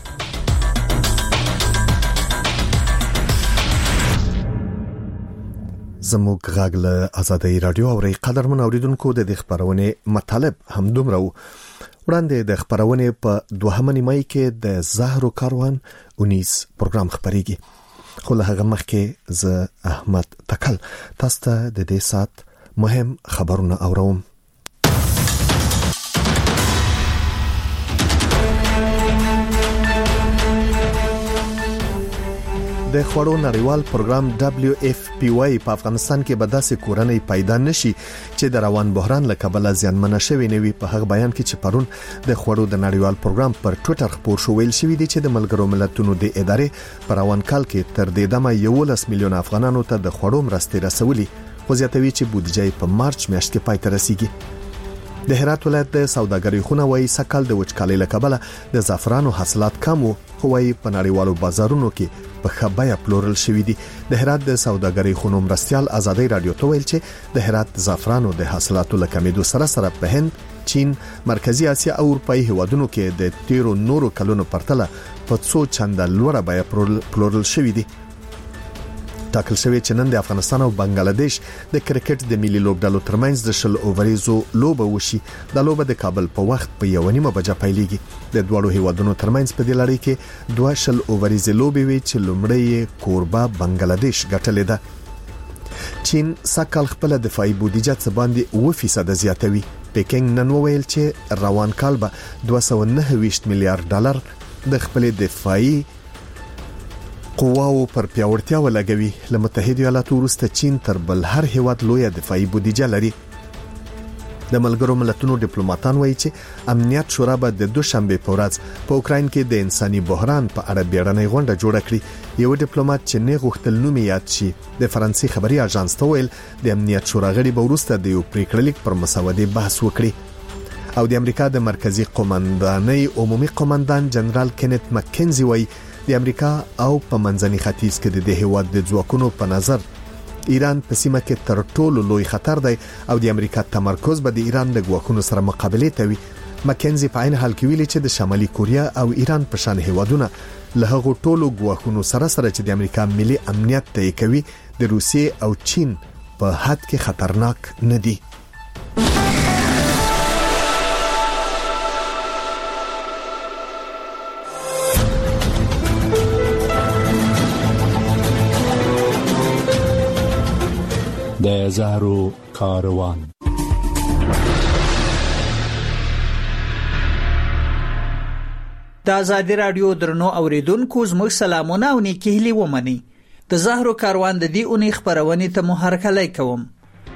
S2: زموږ غږ له ازادي رادیو اوري. قدرمن اوریدونکو د خبرونه مطلب هم دومره وړاندې د خبرونه په دوهمه نیمه کې د زهرو کاروان اونیس پروګرام خبريږي. خو له هغه مخکې ز احمد تکل تاسو ته د دې سات مهم خبرونه اورم. د خوړو نړیوال پروګرام دبليو اف پی واي په افغانستان کې به داسې کورنۍ پیدا نشي چې د روان بحران له کبله زیانمنه شوي نه وي. په هغه بیان کې چې پرون د خوړو د نړیوال پروګرام پر ټوئیټر خبر شو ویل شوی دی چې د ملګرو ملتونو د ادارې پر روان کال کې تر دې دمه یولس میلیون افغانانو ته د خوړو مرستې رسولي، خو زیاتوي چې بودیجه په مارچ میاشت کې پای ته رسیږي. د هرات ولایت د سوداګرۍ خونه وایي سکل د وچکالۍ له کبله د زعفرانو حاصلات کم وو، خو وایي په نړیوالو بازارونو کې په خبایا پلورل شوی دي. د هرات د سوداګرۍ خونو مرستيال ازادي رادیو ته ویل چې د هرات زعفرانو د حاصلاتو له کمیدو سره سره په هند، چین، مرکزی اسیا او اروپאי هیوادونو کې د تیرو نورو کلونو پرتله په څو چنده لوړه بیه پلورل شوی دي. ټاکل شوی چې نن د افغانستان او بنگلاديش د کرکټ د ملي لوبډالو ترمنځ د شل اووريزو لوبه وشي. د لوبه د کابل په وخت په یو نیمه بجه پیلېږي. د دوړو هیوادونو ترمنځ په دې لړۍ کې دوه شل اووريزې لوبې وي چې لومړی کوربه بنگلاديش ګټلې ده. چین سکل خپل دفاعي بودیجه څخه باندې اوه فیصد زیاتوي. پیکینګ نن وویل چې روان کال به دوه سوه نهه ویشت میلیارډ ډالر د خپل دفاعي قواو پر پیاوړتیا ولګوي. له متحده ایالاتو وروسته چین تر بل هر هیواد لوی دفاعي بودیجه لري. د ملګرو ملتونو ډیپلوماټان وایي چې امنیت شورا به د دوشنبه په ورځ په اوکراین کې د انساني بحران په اړه بیړنۍ غونډه جوړه کړي. یو ډیپلوماټ چې نه غوښتل نوم یاد شي د فرانسې خبري اژانس ته ویل د امنیت شورا غړي به وروسته د یو پریکړه لیک پر مسودې بحث وکړي. او د امریکا د مرکزی قومندانۍ عمومي قومندان جنرال کینت مکنزي وایي د امریکا او په منځني ختیځ کې د هیواد د ځواکونو په نظر ایران په سیمه کې تر ټولو لوی خطر دی او د امریکا تمرکز به د ایران د ځواکونو سره مقابله کوي. مکنزي په عین حال کې ویلي چې د شمالي کوریا او ایران په شان هیوادونه له هغو ټولو ځواکونو سره سره چې د امریکا ملي امنیت ته کوي د روسیې او چین په حد کې خطرناک نه دي.
S4: د زهرو کاروان.
S16: د آزادی رادیو درنو اوریدونکو زموږ سلامونه او نیکی هیلې ومني. د زهرو کاروان د دې اونۍ خبرونه ته مو هرکلی کوم.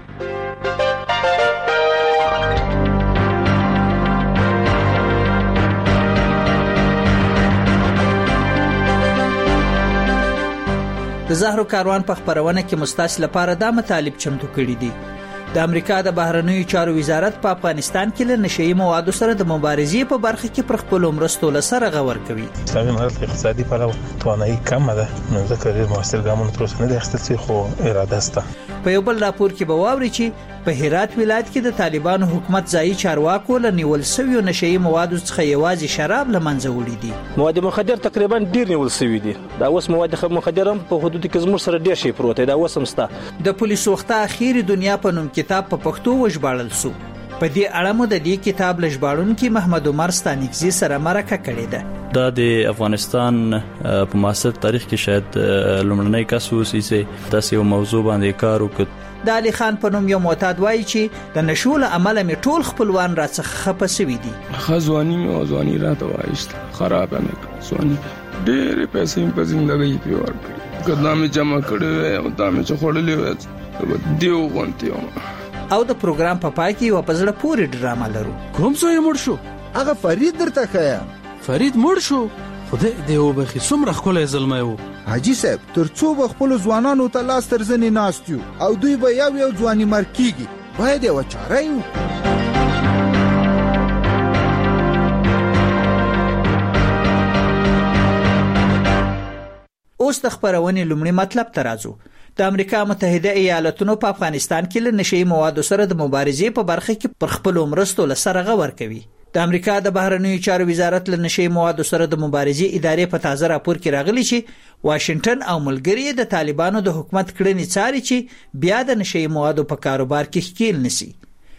S16: د زهرو کاروان په خبرونه کې مستاس لپاره د مطالب چمتو کړي دي. د امریکا د بهرنیو چارو وزارت په افغانستان کې له نشئی موادو سره د مبارزې په برخه کې پر خپل مرستو لسره غور کوي.
S17: اسلامي امارت اقتصادي پلوه توانایي کم ده، نو ځکه ډېر موثر ګامونه تر اوسه نه دي اخیستل شوي، خو اراده شته.
S16: په یو بل راپور کې به واوري چې په هرات ولایت کې د طالبانو حکومت ځایي چارواکو له نیول شویو نشئی موادو څخه یوازې شراب له منځه وړي دي.
S18: مواد مخدر تقریبا ډیر نیول شوي دي. دا اوس مواد مخدر هم په حدود کې زموږ سره ډیر شي پروت دی. دا اوس هم شته.
S16: د پولیسو وخته اخیری دنیا په نوم کتاب په پښتو وژباړل شو. په دې اړه مو د دې کتاب لژباړونکي محمد عمر ستانکزي سره مرکه کړې ده.
S20: دا د افغانستان په معاصر تاریخ کې شاید لومړنی کس وسی چې داسې یو موضوع باندې کار وکړ.
S16: د علي خان په نوم یو معتاد وایي چې د نشو له امله مې ټول خپلوان راڅخه خپه شوي دي.
S21: خزوانی مې ځواني راته وایسته، خراب مې ځواني ډېرې پیسې مې په ژوندۍ کې ورکړې، کله مې جمع کړې او دا مې چې خورلې وې دیو غونتی
S16: او د پروګرام په پای کې یو په زړه پورې ډرامه لرو.
S27: کوم څه یې مړ شو؟ هغه فرید درته ښایم.
S21: فرید مړ شو؟ خدای دې وبخي، څومره ښکلی زلمی و.
S27: حاجي صاحب تر څو به خپلو ځوانانو ته لاس تر زنې ناست یو او دوی به یو یو ځواني مړ کېږي، باید یوه چاره یې وکړو.
S16: اوس د خبرونې لومړی مطلب ته راځو. د امریکا متحده ایالاتونو په افغانستان کې له نشئی موادو سره د مبارزې په برخه کې پر خپل مرستو لسره غور کوي. د امریکا د بهرنیو چارو وزارت له نشئی موادو سره د مبارزې ادارې په تازه راپور کې راغلي چې واشنگټن او ملګری د طالبانو د حکومت کړنې څاري چې بیا د نشئی موادو په کاروبار کې ښکیل نشي.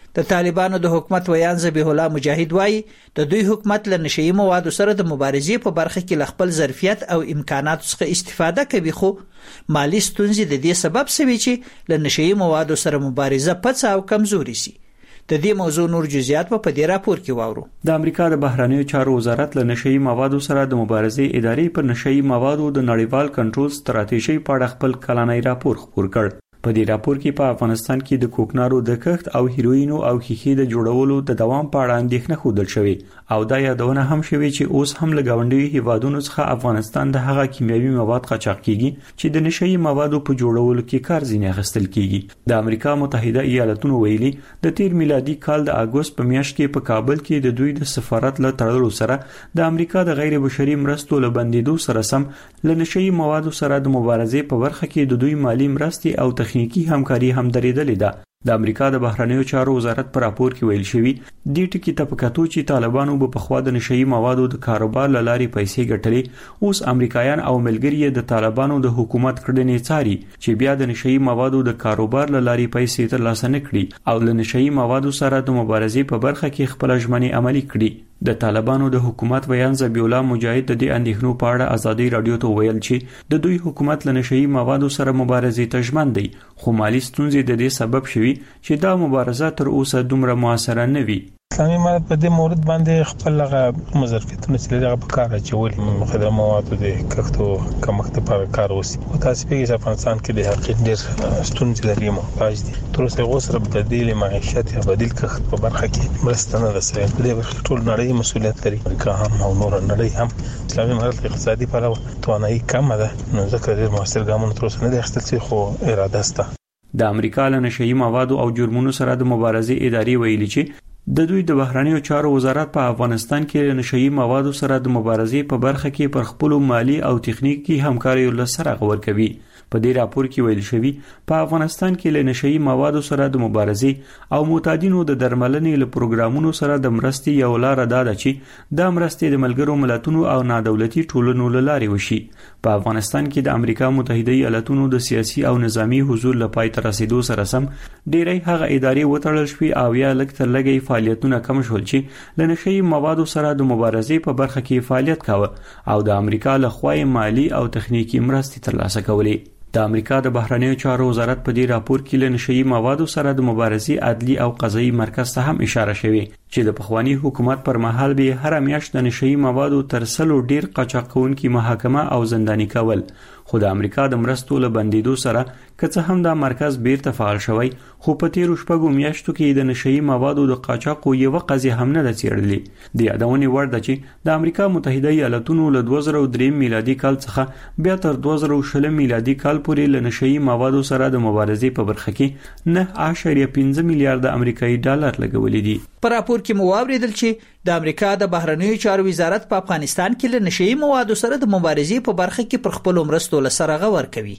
S16: د طالبانو د حکومت ویان ذبیح الله مجاهد وایي د دوی حکومت له نشئی موادو سره د مبارزې په برخه کې ل خپل ظرفیت او امکاناتو څخه استفاده کوي، خو مالی ستونزې د دې سبب شوي چې له نشئی موادو سره مبارزه پڅ او کمزوري شي. د دې موضوع نور جزئیات په دې راپور کې واورو.
S5: د امریکا د بهرنیو چارو وزارت له نشئی موادو سره د مبارزې ادارې پر نشئی موادو د نړیوال کنټرول ستراتیژي په اړه خپل کلنی راپور خپور کړ. په دې راپور کې په افغانستان کې د کوکنارو د کښت او هیروینو او خیخي د جوړولو د دوام په اړه اندېښنه ښودل شوې او دا یادونه هم شوې چې اوس هم له ګاونډیو هیوادونو څخه افغانستان د هغه کیمیاوي مواد قاچاق کیږي چې د نشئی موادو په جوړولو کې کار ځینې اخیستل کیږي. د امریکا متحده ایالاتونو ویلي د تیر میلادي کال د اګوست په میاشت کې په کابل کې د دوی د سفارت له تړلو سره د امریکا د غیر بشري مرستو له بندیدو سره سم له نشئی موادو سره د مبارزې په برخه کې د دوی مالی مرستې او تخنیکی همکاري هم درېدلې ده. د امریکا د بهرنیو چارو وزارت پر راپور کې ویل شوی د ټکی تپکاتو چې طالبانو په خوا د نشئی موادو د کاروبار لاري پیسې ګټلې، اوس امریکایان او ملګری د طالبانو د حکومت کړنې څاري چې بیا د نشئی موادو د کاروبار لاري پیسې ترلاسه نکړي او د نشئی موادو سره د مبارزې په برخه کې خپل ژمنې عملي کړي. د طالبانو د حکومت ویان ذبیح الله مجاهد د دې اندېښنو په اړه ازادي رادیو ته ویل چې د دوی حکومت له نشئی موادو سره مبارزې ته ژمن دی، خو مالی ستونزې د دې سبب شوي چې دا مبارزه تر اوسه دومره موثره نه وي.
S17: اسلامي امارت په دې مورد باندې خپل هغه مظرفیتونه چې لري په کار اچولي مخدره موادو د کښتو کمښت په کار وسی او تاسو په افغانستان کې د حقیقت ډېر ستونزې لري محتاج دي تر اوسه غوسره په بدیل معیشت یا بدیل کښت په برخه کې مرسته نه رسوي. په دې برخه ټول نړۍ مسؤلیت لري، امریکا هم او نور نړۍ هم. اسلامي امارت اقتصادي پلوه توانایي کم ده نو ځکه ډېر موثر ګامونه تر اوسه نه دي اخیستل، خو اراده شته.
S5: د امریکا له نشئی موادو او جرمونو سره د مبارزې ادارې ویلي چې د دوی د بهرنیو چارو وزارت په افغانستان کې نشئی موادو سره د مبارزې په برخه کې پر خپل مالی او تخنیکی همکاري لسره غور کوي. په دې راپور کې ویل شوی په افغانستان کې له نشئی موادو سره د مبارزې او معتادینو د درملنې له پروګرامونو سره د مرستې یو لار ده چې د مرستې د ملګرو ملتونو او نادولتي ټولنو له لارې وشي. په افغانستان کې د امریکا متحده ایالاتونو د سیاسي او نظامی حضور لپاره تر رسیدو سره سم ډېری هغه ادارې وټړل شوې او یا لږ تر لږه فعالیتونه کم شول چې له نشئی موادو سره د مبارزې په برخه کې فعالیت کاوه او د امریکا له خوا مالی او تخنیکی مرستې ترلاسه کولې. د امریکا د بهرنیو چارو وزارت په دې راپور کې له نشئی موادو سره د مبارزې عدلي او قضایي مرکز ته هم اشاره شوې چې د پخوانی حکومت پر مهال به هر میاشت د نشئی موادو تر سلو ډیر قاچاق کوونکي محاکمه او زنداني کول، خو د امریکا د مرستو له بندیدو سره که څه هم دا مرکز بیرته فعال شوی، خو په تیرو شپږو میاشتو کې د نشئی موادو د قاچاق یو قضیه هم نه څېړلې. د یادونې وړ ده چې د امریکا متحده ایالاتونو له دوه زره درې میلادي کال څخه بیا تر دوه زره شل میلادي کال پورې له نشئی موادو سره د مبارزې په برخه کې نه اعشاریه پنځه میلیارډ امریکایي ډالر لګولې دي.
S16: په راپور کې مو واوریدل چې د امریکا د بهرنیو چارو وزارت په افغانستان کې له نشئی موادو سره د مبارزې په برخه کې پر خپل مرستو لسره غور کوي.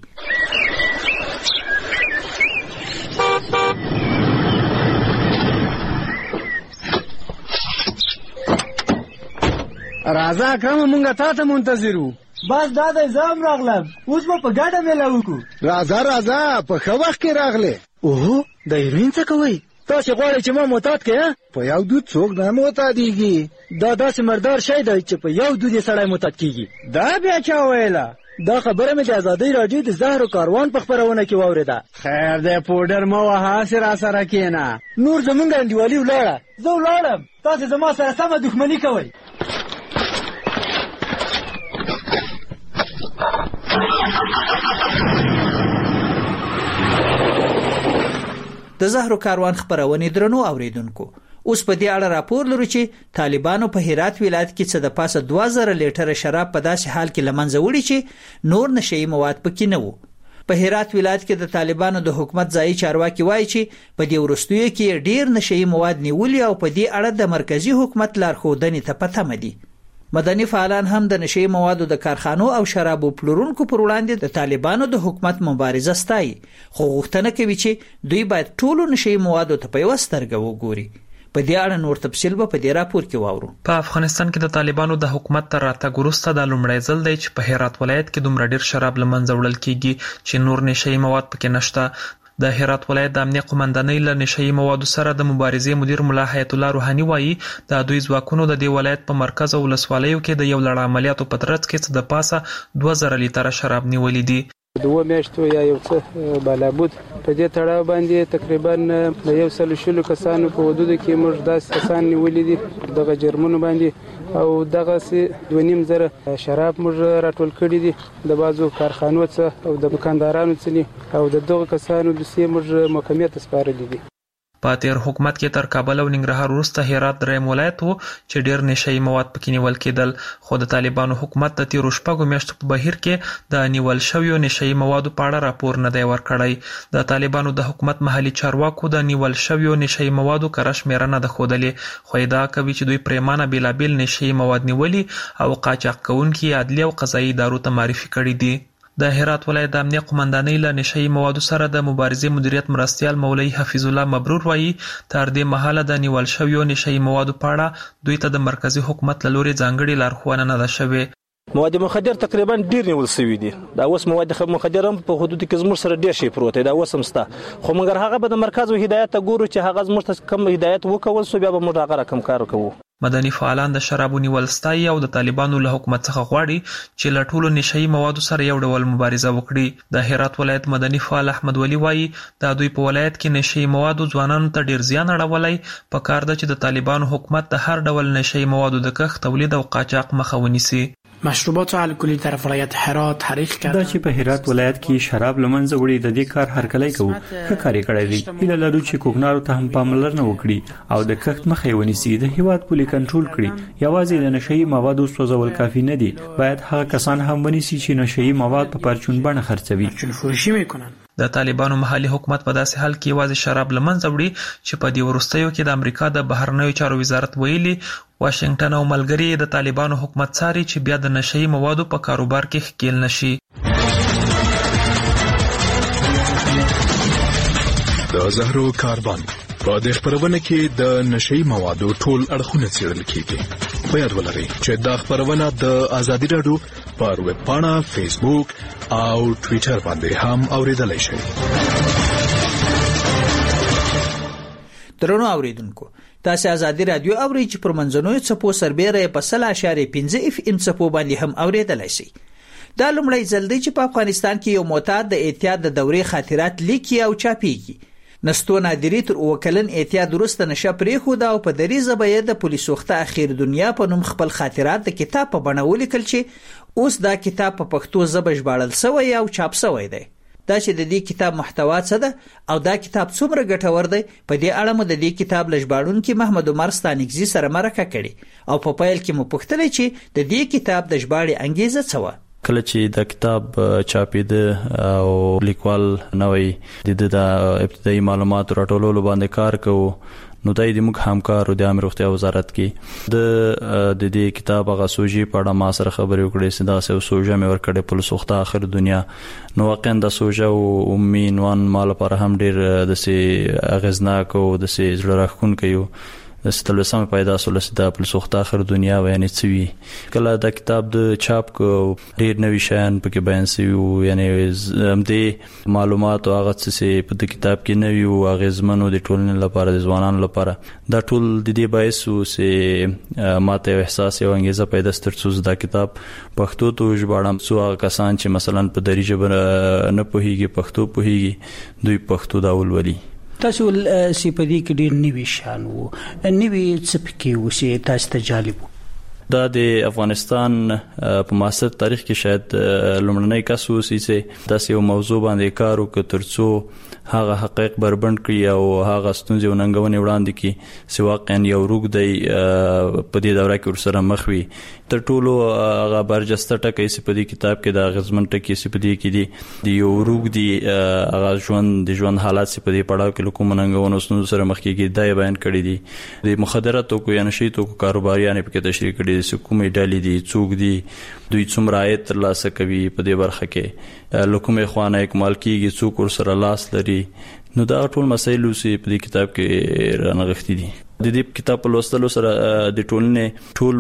S8: راځه اکرم مونږه تا ته منتظرو.
S9: بس دا د زام راغلم، اوس به په ګډه میله وکړو.
S27: راځه راځه په ښه وخت کې راغلې.
S9: اوه د هیروین څه کوئ؟ تاسې غواړئ چې ما معتاد کړې؟
S27: په یو دود څوک نه معتادېږي.
S9: دا داسې مردار شی دی چې په یو دود یې سړی معتاد کېږي.
S27: دا بیا چا ویله؟
S9: دا خبره مې د ازادۍ راډیو د زهرو کاروان په خپرونه کې واورېده.
S27: خیر دی پوډر مه وهه، هسې راسره کښېنه.
S9: نور زمونږ انډیوالي ولاړه، زه ولاړم، تاسې زما سره سمه دښمني کوئ.
S16: د زهرو کاروان خبرونه درنو اوریدونکو، اوس په دې اړه راپور لرو چې طالبانو په هرات ولایت کې څه د پاسه دوه زره لیټره شراب په داسې حال کې لمنځه وړي چې نور نشئی مواد پکې نه وو. په هرات ولایت کې د طالبانو د حکومت ځایي چارواکي وایي چې په دې وروستیو کې ډیر نشئی مواد نیولي او په دې اړه د مرکزی حکومت لارښودنې ته پته مدي. مدني فعالان هم د نشئی موادو د کارخانو او شرابو پلورونکو پر وړاندې د طالبانو د حکومت مبارزه ستایي، خو غوښتنه کوي چې دوی باید ټولو نشئی موادو ته په یوه سترګه وګوري. په دې اړه نور تفصیل به په دې راپور کې واورو.
S11: په افغانستان کې د طالبانو د حکومت تر راتګ وروسته دا لومړی ځل دی چې په هرات ولایت کې دومره ډیر شراب له منځه وړل کېږي چې نور نشئی مواد پکې نشته. د هرات ولایت د امنیه قومندانۍ له نشهیي موادو سره د مبارزې مدیر ملا حیات الله روحاني وایي د دوی ځواکونو د دې ولایت په مرکز او ولسوالیو کې د یو لړ عملیاتو په ترڅ کې څه د پاسه دوه زره لیټره شراب نیولي دي.
S1: دوه میاشتو یا یو څه بالابود په دې تړاو باندې تقریبا د یو سل شلو کسانو په حدود کې موږ داسې کسان نیولي دي دغه جرمونو باندې او دغه سي دوه نیم زره شراب موږ راټول کړي دي د بازو کارخانو څخه او د دکاندارانو څخه او د دغه کسانو د سي موږ محکمې ته سپارلي دي.
S11: په تیر حکومت کې تر کابل او ننګرهار وروسته هرات دریم ولایت و چې ډېر نشهیي مواد پکې نیول کېدل، خو د طالبانو حکومت د تیرو شپږو میاشتو په بهیر کې د نیول شویو نشهیي موادو په اړه راپور نه دی ورکړی. د طالبانو د حکومت محلي چارواکو د نیول شویو نشهیي موادو کره شمېره نه ده ښودلې، خو ادعا کوي چې دوی پرېمانه بېلابېل نشهیي مواد نیولي او قاچاق کوونکي عدلي او قضایي ادارو ته معرفي کړي دي. د هرات ولایت د امنیه قومندانۍ له نشهیي موادو سره د مبارزې مدیریت مرستیال مولوي حفیظ الله مبرور وایي تر دې مهاله د نیول شویو نشهیي موادو په اړه دوی ته د مرکزي حکومت له لوري ځانګړې لارښوونه نه ده شوې.
S18: مواد مخدر تقریبا ډیر نیول شوی دي. دا اوس مواد مخدر هم په حدود کې زموږ سره ډیر شي پروت دی، دا اوس هم ستا، خو مګر هغه به د مرکز او هدایت ته ګورو چې هغه زموږ ته کوم هدایت وکول سو بیا به موږ هغه رقم کار کوو.
S11: مدني فعالان د شرابو نیول ستایي او د طالبانو له حکومت څخه غواړي چې له ټولو نشهیي موادو سره یو ډول مبارزه وکړي. د هرات ولایت مدني فعال احمد ولی وایي د دوی په ولایت کې نشهیي موادو ځوانانو ته ډیر زیان اړولی، په کار ده چې د طالبانو حکومت د هر ډول نشهیي موادو د کښت، تولید او قاچاق مخه ونیسي.
S6: مشروبات الکلی طرف ولایت هرات تحریک کړ.
S5: دا چې په هرات ولایت کې شراب لمنځه وړي د دې کار هرکلی کوو ښه کار یې کړی دی. هیله لرو چې کوکنارو ته هم پاملرنه وکړي او د کښت مخه یې ونیسي، د هیواد پولې کنټرول کړي. یوازې د نشهیي موادو سوځول کافي نه دي، باید هغه کسان هم ونیسي چې نشهیي مواد په پرچون بڼه خرڅوي.
S11: د طالبانو محلي حکومت په داسې حال کې یوازې شراب لمنځه وړي چې په دې وروستیو کې د امریکا د بهرنیو چارو وزارت ویلي واشنگټن او ملګري د طالبانو حکومت څاري چې بیا د نشهیي موادو په کاروبار کې ښکیل نشي.
S13: د زهرو کاروان په دې خبرونه کې د نشهیي موادو ټول اړخونه څېړل کیږي. په یاد ولرئ چې دا خبرونه د ازادي راډیو پر ویب پاڼه، فیسبوک او ټوئیټر باندې هم اوریدلای شئ.
S16: درنو اوریدونکو، تاسو ازادي راډیو اورئ چې پر منځنوي څپو سربېره په سل اشاریه پنځه اف ام څپو باندې هم اوریدلای شئ. دا لومړی ځل دی چې په افغانستان کې یو معتاد د اعتیاد د دورې خاطرات لیکي او چاپیږي. نستو نادری تر وکلن اعتیاد درسته نشه پرې خو دا او په دری زبې د پولیس وخته اخیر دنیا په نوم خپل خاطرات د کتاب په بڼه ولیکل چې اوس دا کتاب په پښتو ژبه ژباړل شوی او چاپ شوی دی. دا چې د دې کتاب محتوا څه ده او دا کتاب څومره ګټور دی، په دې اړه مو د دې کتاب لژباړونکي محمد عمر ستانکزي سره مرکه کړې او په پیل کې مو پوښتنه چې د دې کتاب د ژباړې انګیزه څه و.
S20: کله چې د کتاب چاپیده او لیکوال نوې د د ابتدایي معلوماتو راټولولو باندې کار کوو، نو دای د موږ همکارو د عامه روغتیا وزارت کې د د دې کتاب هغه سوژې په اړه ما سره خبرې وکړې چې دا څه سوژه مې ورکړې په لسوخته اخر دنیا. نو واقعا د سوژه او امي نوان مال پر هم ډیر د سي اغزناک او د سي زړه راخون کوي. د ستلوسمه پیدا سول د خپل سوخته اخر دنیا یعنی څوی کله د کتاب د چاپ کو ډیر نوې شیان پکې بیان شوی، یعنی هم دې معلومات او هغه څه په د کتاب کې نوې او غزمنو د ټولنې لپاره د ځوانانو لپاره دا ټول د دې باعث چې ماته احساس او انګیزه پیدا سترڅوز دا کتاب پښتو ته ژباړم. څو هغه کسان چې مثلا په دری ژبه نه پوهیږي پښتو پوهیږي دوی پښتو دا ولولي.
S6: تاسو سپدی کې ډیر نوی شان وو، نوی څه پکې وسی تاسو ته جالب؟
S20: دا د افغانستان په معاصر تاریخ کې شاید لومړنی کس وسی چې داسې یو موضوع باندې کار وکړ ترڅو هغه حقایق بربند کړي او هغه ستونزې او ننګونې وړاندې کړي چې واقعا یو روږدی په دې دوره کې ورسره مخ وي. تر ټولو هغه برجسته ټکی چې په دې کتاب کې د غزمن ټکی چې په دې کې دي د یو روږدي هغه ژوند د ژوند حالات چې په دې پړاو کې کوم ننګونو ستونزو سره مخ کېږي دا بیان کړي دي. د مخدراتو کو یا نشي توکو کاروباریان په کې تشریح کړي دي چې کومې ډلې دي، څوک دي، دوی څومره عاید ترلاسه کوي په دې برخه کې، له کومې خوا اکمال کېږي، څوک ورسره لاس لري. نو دا ټول مسایل چې په دې کتاب کې رانغښتي دي. د دې کتاب په لوستلو سره د ټولنې ټول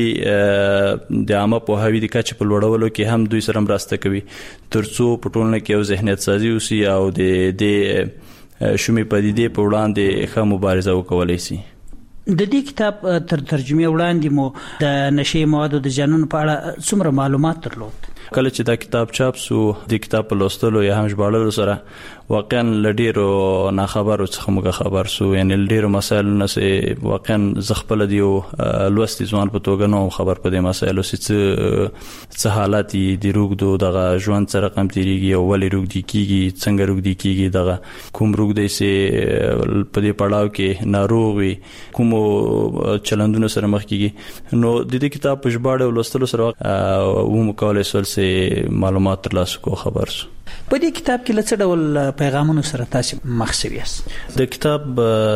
S20: وګړي د عامه پوهاوي د کچې په لوړولو کې هم دوی سره مرسته کوي ترڅو په ټولنه کې یو ذهنیت سازي وسی او د دې شومې پدیدې په وړاندې ښه مبارزه وکولای شي.
S6: د دې کتاب تر ترجمه وړاندې مو د نشي موادو د جنون په اړه څومره معلومات درلود؟
S20: کله چې دا کتاب چاپ سو د کتاب په لوستلو یا هم ژباړلو سره واقعا لډیرو ناخبرو څخه موږ خبر سو، یعنی لډیرو مسایلو نه سي واقعا زغپل دیو لوستي ځوان په توګه نو خبر په دې مسایلو څه څه حالات دي روغدو دغه ژوند سره کم تیریږي او ولې روغ دي کیږي څنګه روغ دي کیږي دغه کوم روغ دی سي په دې پړاو کې ناروغ وي کوم چلندونو سره مخ کیږي. نو د دې کتاب په ژباړه لوستلو سره و مکولای سول معلومات ترلاسه کو خبر سو.
S6: په دې کتاب کې لڅ ډول پیغامونو سره تاسو مخ شوي یاست؟
S20: د کتاب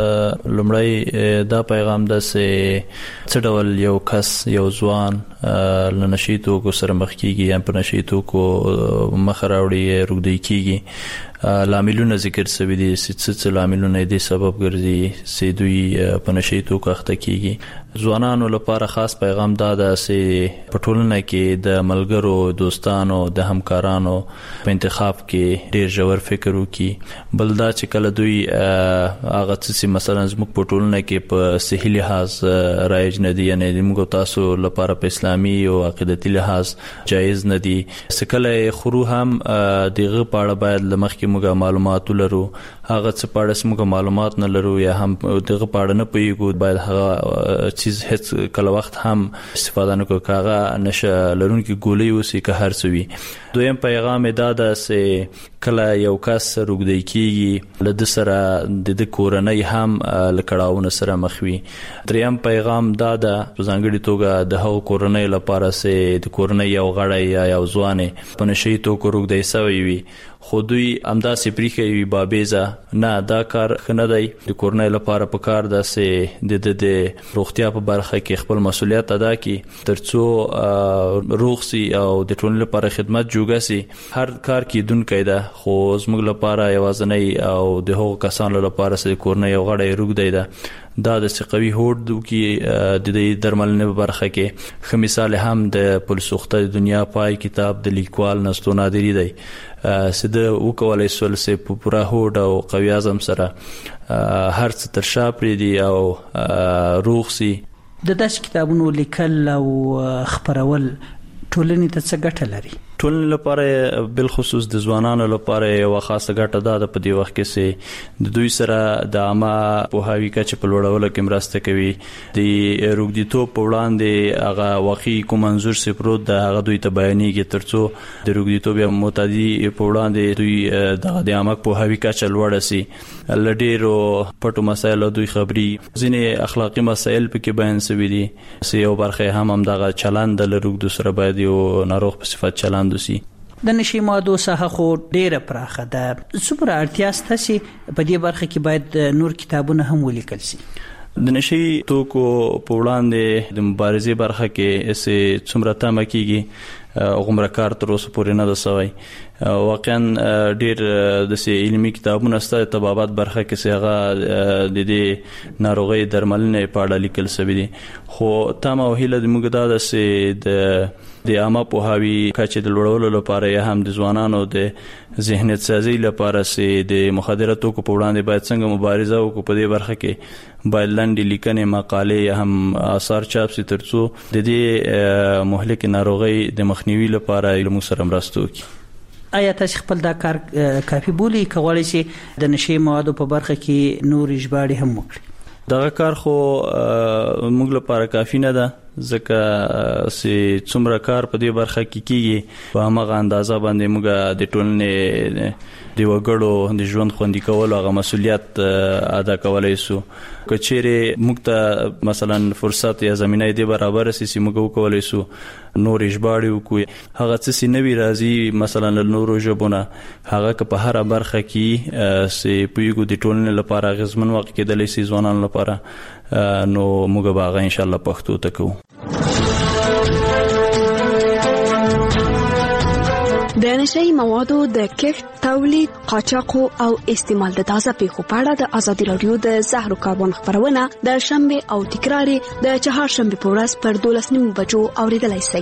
S20: لومړی دا پیغام ده چې څه ډول یو کس یو ځوان له نشي توکو سره مخ کیږي یا په نشي توکو مخ راوړي روغدي کیږي. لاملونه ذکر شوی دي چې څه لاملونه دي سبب ګرځي چې دوی په نشي توکو اخته کیږي. ځوانانو لپاره خاص پیغام دا ده چې په ټولنه کې د ملګرو دوستانو د همکارانو په انتخاب کې ډیر ژور فکر وکړي. بل دا چې کله دوی هغه څه مثلا زموږ په ټولنه کې په صحي لحاظ رایج نه دي، یعنی موږ تاسو لپاره په اسلامي او عقیدتي لحاظ جایز نه دي، سکله خرو هم دغه پاړه باید لمخکې موږ معلومات ولرو. هغه څه پاړه موږ معلومات نه لرو یا هم دغه پاړه نه پوهیږو، باید هغه چیز هیڅ کله وخت هم استفاده نه کوو کاغه نشه لرونکي ګولۍ وسی که هر څه وي. دویم پیغام دا ده چې کله یو کس روغدي کیږي له د سره د کورنۍ هم لکړاونه سره مخ وي. دریم پیغام دا ده په ځانګړي توګه د هغو کورنۍ لپاره چې د کورنۍ یو غړی یا یو ځوان په نشي توکو روغدي سوی وي خو دوی همداسې پریښی وي بابیزه نه، دا کار ښه نه دی. د کورنۍ لپاره په کار ده چې د د روغتیا په برخه کې خپل مسؤلیت ادا کړي ترڅو روغ سي او د ټولنې لپاره خدمت جوړ سي. هر کار کیدونکی ده خو زموږ لپاره یوازینی او د هغو کسانو لپاره چې کورنۍ یو غړی روغ دی ده دا د سقوي هوډ کې د دې درملنې په برخه کې ښه مثال هم د پلسوخته دنیا پای کتاب د لیکوال نستو نادری دی چې د وکولای سول سه په پوره هوډ او قوي عزم سره هر څه تر شا پرې دی او روغ سي.
S6: د داسې کتابونو لیکل او خبرول ټولنې ته څه ګټه لري؟
S20: ټولنې لپاره بل خصوص د ځوانانو لپاره یو خاصه ګټه ده په دې وخت کې چې د دوی سره د عامه پوهاوي کچه په لوړولو کې مرسته کوي. د روغديتوب په وړاندې هغه واقعي کوم منظور سي پروت ده هغه دوی ته بیانېږي ترڅو د روغديتوب یا معتدي په وړاندې دوی د عامه پوهاوي کچه لوړه سي. لډیرو پټو مسایلو دوی خبري ځینې اخلاقی مسایل په کې بیان شوي دي چې یو برخه هم هم دغه چلند د روغدو سره باید یو ناروغ په صفت چلند دوسی.
S6: د نشي موادو ساحه خو ډیره پراخه ده، څومره اړتیا شته چې په دې برخه کې باید نور کتابونه هم ولیکل شي؟
S20: د نشي توکو په وړاندې د مبارزې برخه کې چې څومره تمه کیږي غومره کار تر اوسه پورې نه ده سوی. واقعا ډیر د سي علمي کتابونو ستاسو تبابات برخه کې چې هغه د دې ناروغي درملنې په اړه لیکل شوی دي، خو تمه او هیله د موږ دا ده چې د د عامه پوهاوي کچې د لوړولو لپاره یا هم د ځوانانو د ذهنیت سازي لپاره چې د مخدره توکو په وړاندې باید څنګه مبارزه وکړو په دې برخه کې باید لنډې لیکنې مقالې یا هم آثار چاپ شي ترڅو د دې مهلک ناروغي د مخنیوي لپاره موږ سره مرسته وکړي.
S6: آیا تاسو خپل دا کار کافي بولي کولای شي د نشي موادو په برخه کې نور ژباړې هم وکړي؟
S20: دغه کار خو موږ لپاره کافي نه ده ځکه چې څومره کار په دې برخه کې کیږي په هغه اندازه باندې موږ د ټولنې د وګړو د ژوند خوندي کولو هغه مسؤلیت ادا کولای شو. کچېره موږ ته مثلا فرصت یا زمينه دې برابر سي چې موږ وکولای شو نور ژباړې وکړو. هغه څه چې نوي راځي مثلا له نورو ژبونه هغه که په هر برخه کې چې په یو د ټولنې لپاره غزمن وخت کې د لیسي ځوانانو لپاره نو موږ به ان شاء الله پښتو ته کوو.
S3: د نشئی موادو د کښت، تولید، قاچاق او استعمال د تازه پیښو په اړه د ازادي رادیو د زهرو کاربن خبرونه د شنبه او تکرار د چهارشنبه په ورځ پر دولس نیمو بجو اوریدلای شئ.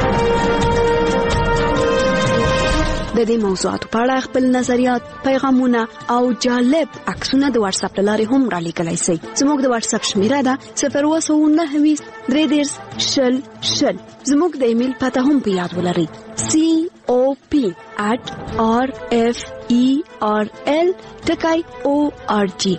S3: د دې موضوعاتو په اړه خپل نظریات، پیغامونه او جالب عکسونه د واتس اپ لارې هم را لیږلای شئ. زموږ د واتس اپ شمیره ده صفر اووه سوه نهه ویشت درې دېرش شل شل. زموږ د ایمیل پته هم په یاد ولرئ: سی او پی at r f e r l ټکی او ار جی.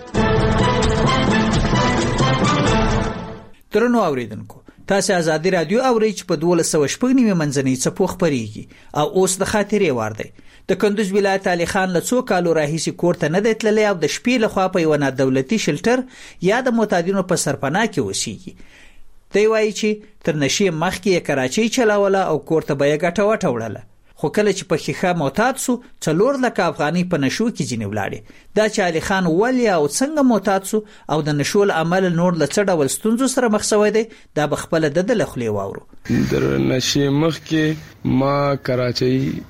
S16: درنو اوریدونکو، تاسو ازادي رادیو اورئ چې په دولس سوه شپږ نیمه منځنۍ څپو خپرېږي او اوس د خاطرې وار دی. د کندوز ولایت علي خان له څو کالو راهیسې کور ته نه دی تللی او د شپې لخوا په یوه نادولتي شلټر یا د معتادینو په سرپناه کې اوسېږي. دی وایي چې تر نشې مخکې یې کراچۍ چلاوله او کور ته به یې ګټه وټه وړله، خو کله چې په ښیښه معتاد سو څلور لکه افغانۍ په نشو کې ځینې ولاړې. دا چې علي خان ولې او څنګه معتاد سو او د نشو له امله نور له څه ډول ستونزو سره مخ شوی دی، دا به خپله د ده له خولې واورو.
S21: در نشې مخکې ما کراچۍ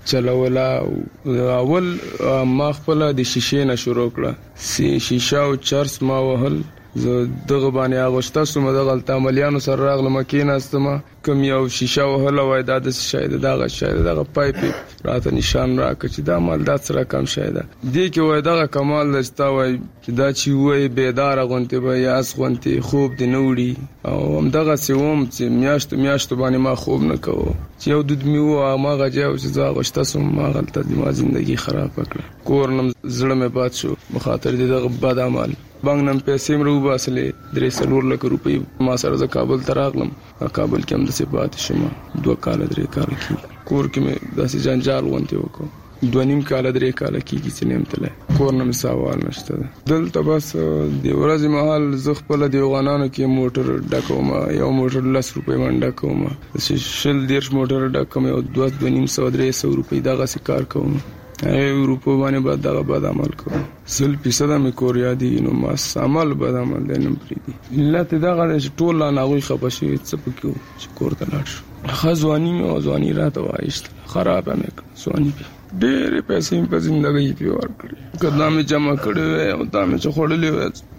S21: چلوله، اول ما خپله د شیشې نه شروع کړه، شیشه او چرس ما وهل. زه دغه باندې اغوشته سوم، دغلته عملیانو سره راغلم، کېناستم، کوم یو شیشه وهله وای دا د شاید دغه شاید دغه پایپ راته نشان راکړ چې دا مال دا سره کم شاید دې کې وای دغه کمال لستا وای چې دا چې وای بیدار غونته به یاس غونته خوب دی نوړي او هم دغه سوم چې میاشت میاشت باندې ما خوب نه کوو چې یو دود میو ما غجاو چې زه غوښته سوم، ما غلطه دي ما ژوندۍ خراب کړه، کورنم زړه مې باد شو مخاطر دې دغه بد عمل بانګ نن پیسې مرو باسلې درې سلور لک روپۍ ما سره ز کابل ته راغلم، کابل کې هم د سپات شمه دوه کال درې کال کې کور کې مې داسې جنجال ونته وکړ، دوه نیم کال درې کال کې چې نیم تله کور نه مساوال نشته دلته. بس د ورځې مهال زه خپل د افغانانو کې موټر ډکوم، یو موټر لس روپۍ باندې ډکوم، شل دیرش موټر ډکوم، یو دوه دوه نیم سو درې سو روپۍ دغه سي کار کوم، اروپا باندې بعد دغه بد عمل کوم، سل فیصد مې کوریا دي نو ما عمل بد عمل دی نه پریدي علت دغه ټول نه غوي خپشي څه پکو چې کور ته لاړ شو. خزوانی مې ځواني راته وایست خراب مې ځواني ډېر پیسې په ژوندۍ کې ورکړي، کله مې جمع کړې او دا مې خړلې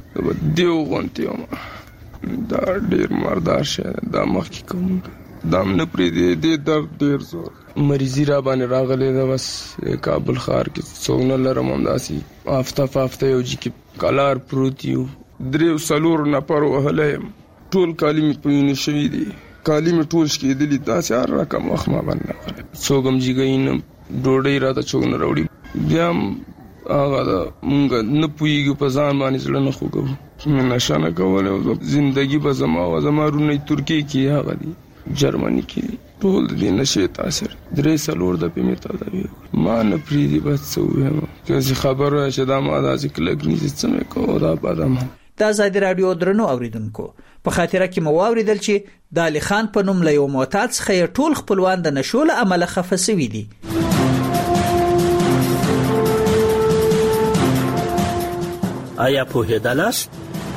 S21: و دیو غونتی ما دا ډېر مردار شه دا مخکې کوم دام نه پریدي دې درد ډېر زور مریضی را باندې راغلې ده. بس کابل ښار کې څو نه لرم همداسي هفته په هفته یو جي کې کالار پروت یو درې سلور نفر وهلی ټول کالي مې په وینو شوي دي، کالي مې ټول شکېدلي، داسې هر رقم وخت ما باندې راغلی، څوک هم جګوي نه، ډوډۍ راته څوک نه راوړي، بیا هم هغه ده مونږ نه پوهېږو په ځان باندې زړه نه خوږوو، نشه نه کولی، زندګي به زما و زما رونی ترکیې کې هغه دي جرمني کې ټول د نشې تاثیر درې سلور د پېمې تداوی ما نه پریدي. بس څه ووایم که خبره چې دا ما داسې کلک نیسي څه مې کوو دا بد عمل.
S16: د ازادي راډیو درنو اوریدونکو، په خاطره کې مو واوریدل چې د علي خان په نوم له یو معتاد څخه یې ټول خپلوان د نشو له امله خفه سوي دي.
S14: آیا پوهېدلاست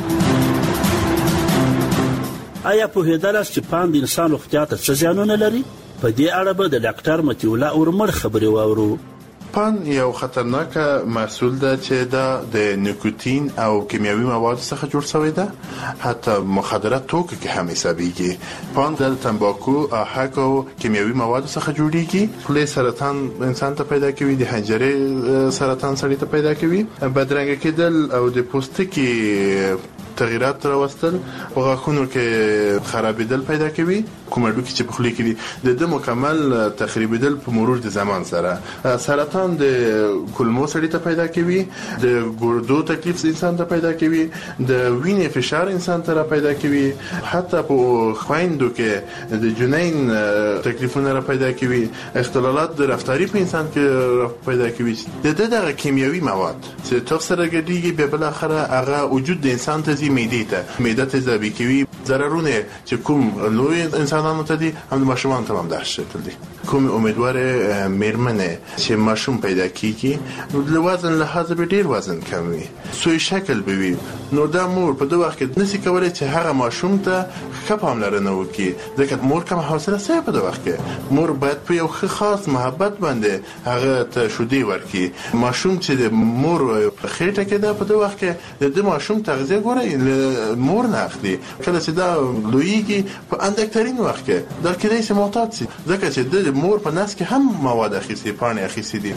S14: آیا پوهېدلاست چې پان د انسان روغتیا ته څه زیانونه لري؟ په دې اړه به د ډاکټر مطیع الله اورمړ خبرې واورو.
S15: پان یو خطرناک محصول ده چې دا د نیکوتین او کیمیاوي مواد څخه جوړ شوی ده، حتی مخدره توکو کې هم حسابيږي. پان د تنباکو، آهک او کیمیاوي مواد څخه جوړیږي، خولې سرطان انسان ته پیدا کوي، د حنجرې سرطان سړی ته پیدا کوي، بدرنګ کېدل او د پوستکي تغیرات راوستل، په غاښونو کې خرابېدل پیدا کوي، کومړو کې چې په خولې کې دي د د مکمل تخریبېدل په مرور د زمان سره، سرطان د کولمو سړي ته پیدا کوي، د ګردو تکلیف انسان ته پیدا کوي، د وینې فشار انسان ته را پیدا کوي، حتی په خویندو کې د جنین تکلیفونه را پیدا کوي، اختلالات د رفتاری په انسان کې پیدا کوي. د دغه کیمیاوي مواد چې تاسو سره ګډيږي به بل اخره هغه وجود د انسان ته ورځي معدې ته معده تیزابي کوي. ضررونه چې کوم لوی انسانانو ته دي هم د ماشومان ته هم داسې شکل دي. کوم امیدوار میرمنه چې ماشوم پیدا کیږي نو د وزن لحاظ به ډیر وزن کم وي، سوی شکل به وي، نو دا مور په دغه وخت کې نسی کولای چې هغه ماشوم ته ښه پاملرنه وکړي، ځکه مور کم حوصله سره په دغه وخت کې مور باید په یو خاص محبت باندې هغه ته شودي ورکړي. ماشوم چې د مور خېټه کې ده په دغه وخت کې د ماشوم تغذیه ګوري مور نه اخلي. کله چې دا لویږي په اندکترین وخت کې دا کېدای شي معتاد شي، ځکه چې د مور په نس کې هم مواد اخیستي پانې اخیستي دي.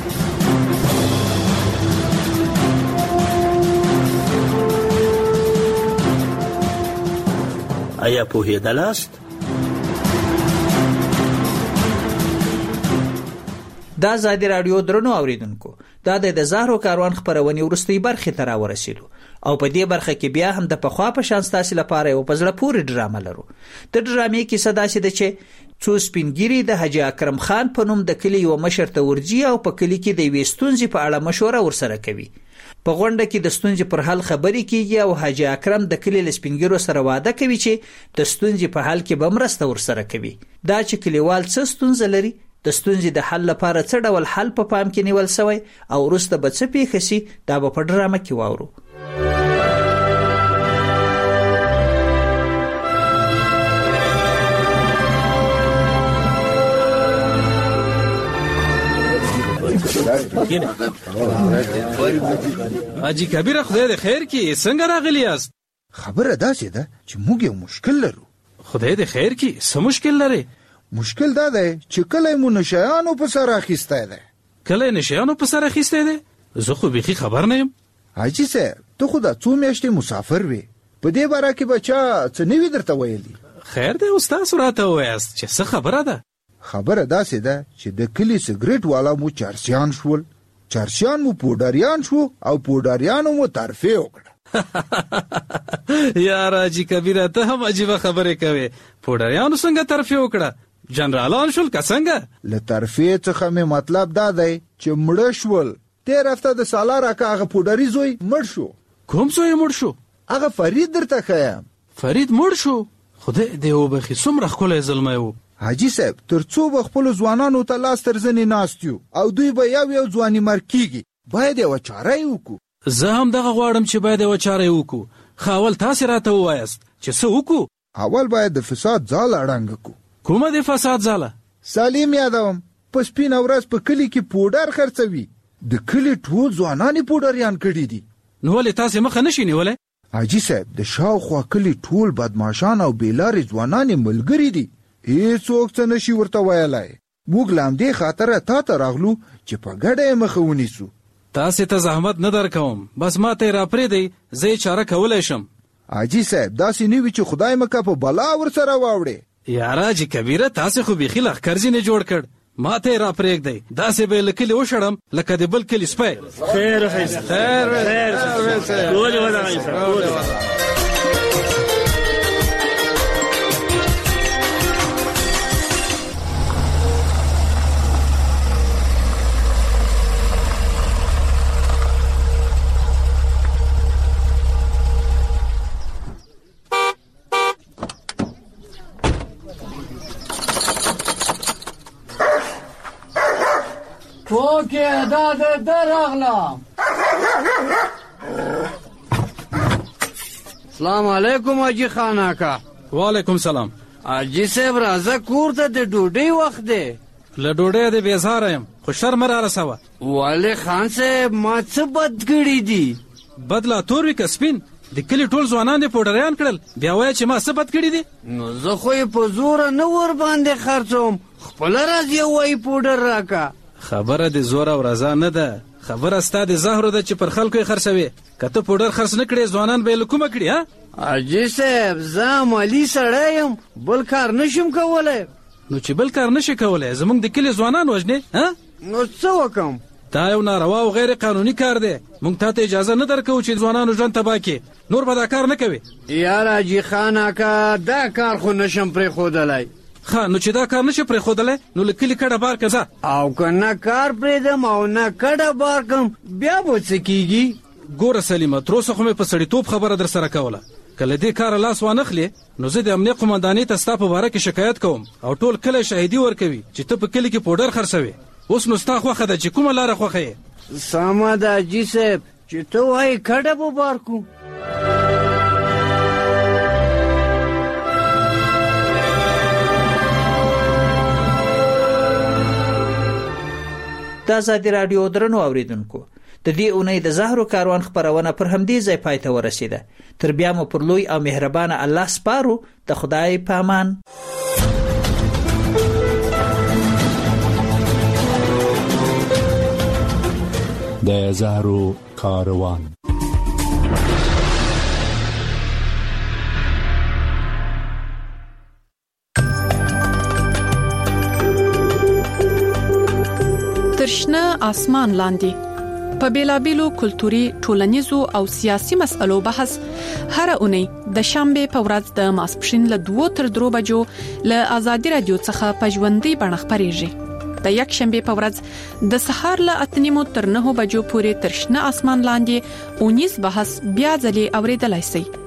S14: آیا پوهېدلاست؟
S16: دا ازادي رادیو درنو اوریدونکو، دا د زهرو کاروان خبرونې ورستۍ برخې ته راورسېدو او په دې برخه کې بیا هم د پخوا په شان ستاسو لپاره یو په زړه پورې ډرامه لرو. د ډرامې کیسه داسې ده چې څو سپینګیري د حاجي اکرم خان په نوم د کلي یو مشر ته ورځي او په کلي کې د یوې ستونزې په اړه مشوره ورسره کوي. په غونډه کې د ستونزې پر حل خبرې کیږي او حاجي اکرم د کلي له سپینګیرو سره وعده کوي چې د ستونزې په حل کې به مرسته ورسره کوي. دا چې کلیوال څه ستونزه لري، د ستونزې د حل لپاره څه ډول حل په پام کې نیول شوی او وروسته به څه پیښ شي، دا به په ډرامه کې واورو.
S10: حاجی کبیر خدای دې خیر کړي، څنګه راغلی یاست؟
S27: خبره داسې ده چې موږ یو مشکل لرو.
S10: خدای دې خیر کړي، څه مشکل لري؟
S27: مشکل دا دی چې کله مو نشیانو په سر اخیستی دی.
S10: کله نشیانو په سر اخیستی دی؟ زه خو بیخي خبر نه یم.
S27: حاجي صاحب ته خو دا څو میاشتې مسافر وې، په دې باره کې به چا څه نه وي درته ویلي؟
S10: خیر دی اوس تاسو راته ووایاست چې څه خبره ده.
S27: خبره داسې ده چې د کلي سګریټ والا مو چرسیان شول، چرسیان مو پوډاریان شو او پوډاریانو مو ترفیع وکړه.
S10: یا راجی کبیره ته هم عجیبه خبرې کوي. پوډاریانو څنګه ترفیع وکړه؟ جنرالان شول که څنګه؟
S27: له ترفیع څخه مې مطلب دا دی چې مړه شول. تیر هفته د سالار اکا هغه پوډاري زوی مړ شو.
S10: کوم زوی مړ شو؟
S27: هغه فرید درته ښیم.
S10: فرید مړ شو؟ خدای دې وبخي، څومره ښکلی زلمی و.
S27: حاجي صاحب تر څو به خپلو ځوانانو ته لاس تر زنې ناست یو او دوی به یو یو ځواني مر کیږي، باید یوه چاره یې وکړو.
S10: زه هم دغه غواړم چې باید یوه چاره یې وکړو. ښه اول تاسې راته ووایاست چې څه وکړو.
S27: اول باید د فساد ځاله ړنګه کړو.
S10: کومه د فساد ځاله؟
S27: سالم یادوم په سپینه ورځ په کلي کې پوډر خرڅوي. د کلي ټول ځوانان یې پوډریان کړي دي.
S10: نو ولې تاسې مخه نشئ نیولی؟
S27: حاجي صاحب د شاوخوا کلي ټول بدماشان او بېلارې ځوانان یې ملګري دي، هیڅوک څه نشي ورته ویلی. موږ له همدې خاطره تا ته راغلو چې په ګډه یې مخه ونیسو.
S10: تاسې ته زحمت نه درکوم، بس ما ته یې راپرېږدئ، زه یې چاره کولی شم.
S27: حاجي صاحب داسې نه وي چې خدای مکه په بلا ورسره واوړې.
S10: یاره حاجي کبیره تاسې خو بیخي لښکر ځینې جوړ کړ. ما ته یې راپرېږدئ، داسې به یې له کلي وشړم لکه د بل کلي سپی.
S14: خیر خیر
S8: اوکې دا د در اغلام. سلام علیکم حاجی خان آقا.
S10: وعلیکم سلام.
S8: حاجی صاحب راځه کور ته د ډوډۍ وخت دی.
S10: له ډوډۍ دې بېزاره یم خو شر مه رارسوه.
S8: ولې خان صاحب ما څه بد کړي دي؟
S10: بد لا تور وي که سپین؟ د کلي ټول ځوانان دې پوډریان کړل، بیا وایه چې ما څه بد کړي دي؟
S8: نو زه خو یې په زوره نه ور باندې خرڅوم، خپله راځي وایي پوډر راکه.
S10: خبره د زور او رضا نه ده، خبره ستا د زهرو ده چې پر خلکو یې خرڅوي. که ته پوډر خرڅ نه کړې ځوانان به یې له کومه کړي؟ ها
S8: حاجي صاحب زه عملي سړی یم، بل کار نشم کولی.
S10: نو چې بل کار نشي کولی زموږ د کلي ځوانان وژنې؟ ها
S8: نو څه وکم؟
S10: دا یو ناروا او غیر قانوني کار دی. موږ تا ته اجازه نه درکوو چې ځوانانو ژوند تباه کړي، نور به دا کار نه کوي.
S8: یار حاجي خان آقا دا کار خو نشم پرېښودلی.
S10: ښه نو چې دا کار نشي پرېښودلی نو له کلي کډه بار که ځه.
S8: او که نه کار پرېږدم او نه کډه بار کړم بیا به څه کېږي؟
S10: ګوره سلیمه تر اوسه خو مې په سړیتوب خبره در سره کوله کله دې کار لاس وانخلې نو زه د امنیت قومندانۍ ته ستا په باره کې شکایت کوم او ټول کله شاهدي ورکوي چې ته په کلي کې پوډر خرڅوې اوس نو ستا خوښه ده چې کومه لاره خوښه یې
S8: سمه ده حاجي صاحب چې ته وایې کډه به بار کړو
S16: د ازادي راډیو درنو اوریدونکو د دې اونۍ د زهرو کاروان خبرونه پر همدې ځای پای ته ورسیده تر بیا مو پر لوی او مهربانه الله سپارو د خدای په امان
S4: د زهرو کاروان
S7: ترشنه آسمان لاندې په بیلابیلو کلتوري ټولنیزو او سیاسي مسألو بحث هر اونۍ د شنبه په ورځ د ماسپښین له دوه تر درو بجو له ازادي رادیو څخه په ژوندۍ بڼه خبريږي د یک شنبه په ورځ د سهار له اتنیمو تر نه بجو پورې ترشنه آسمان لاندې اونیز بحث بیا ځلې اوریدلای شئ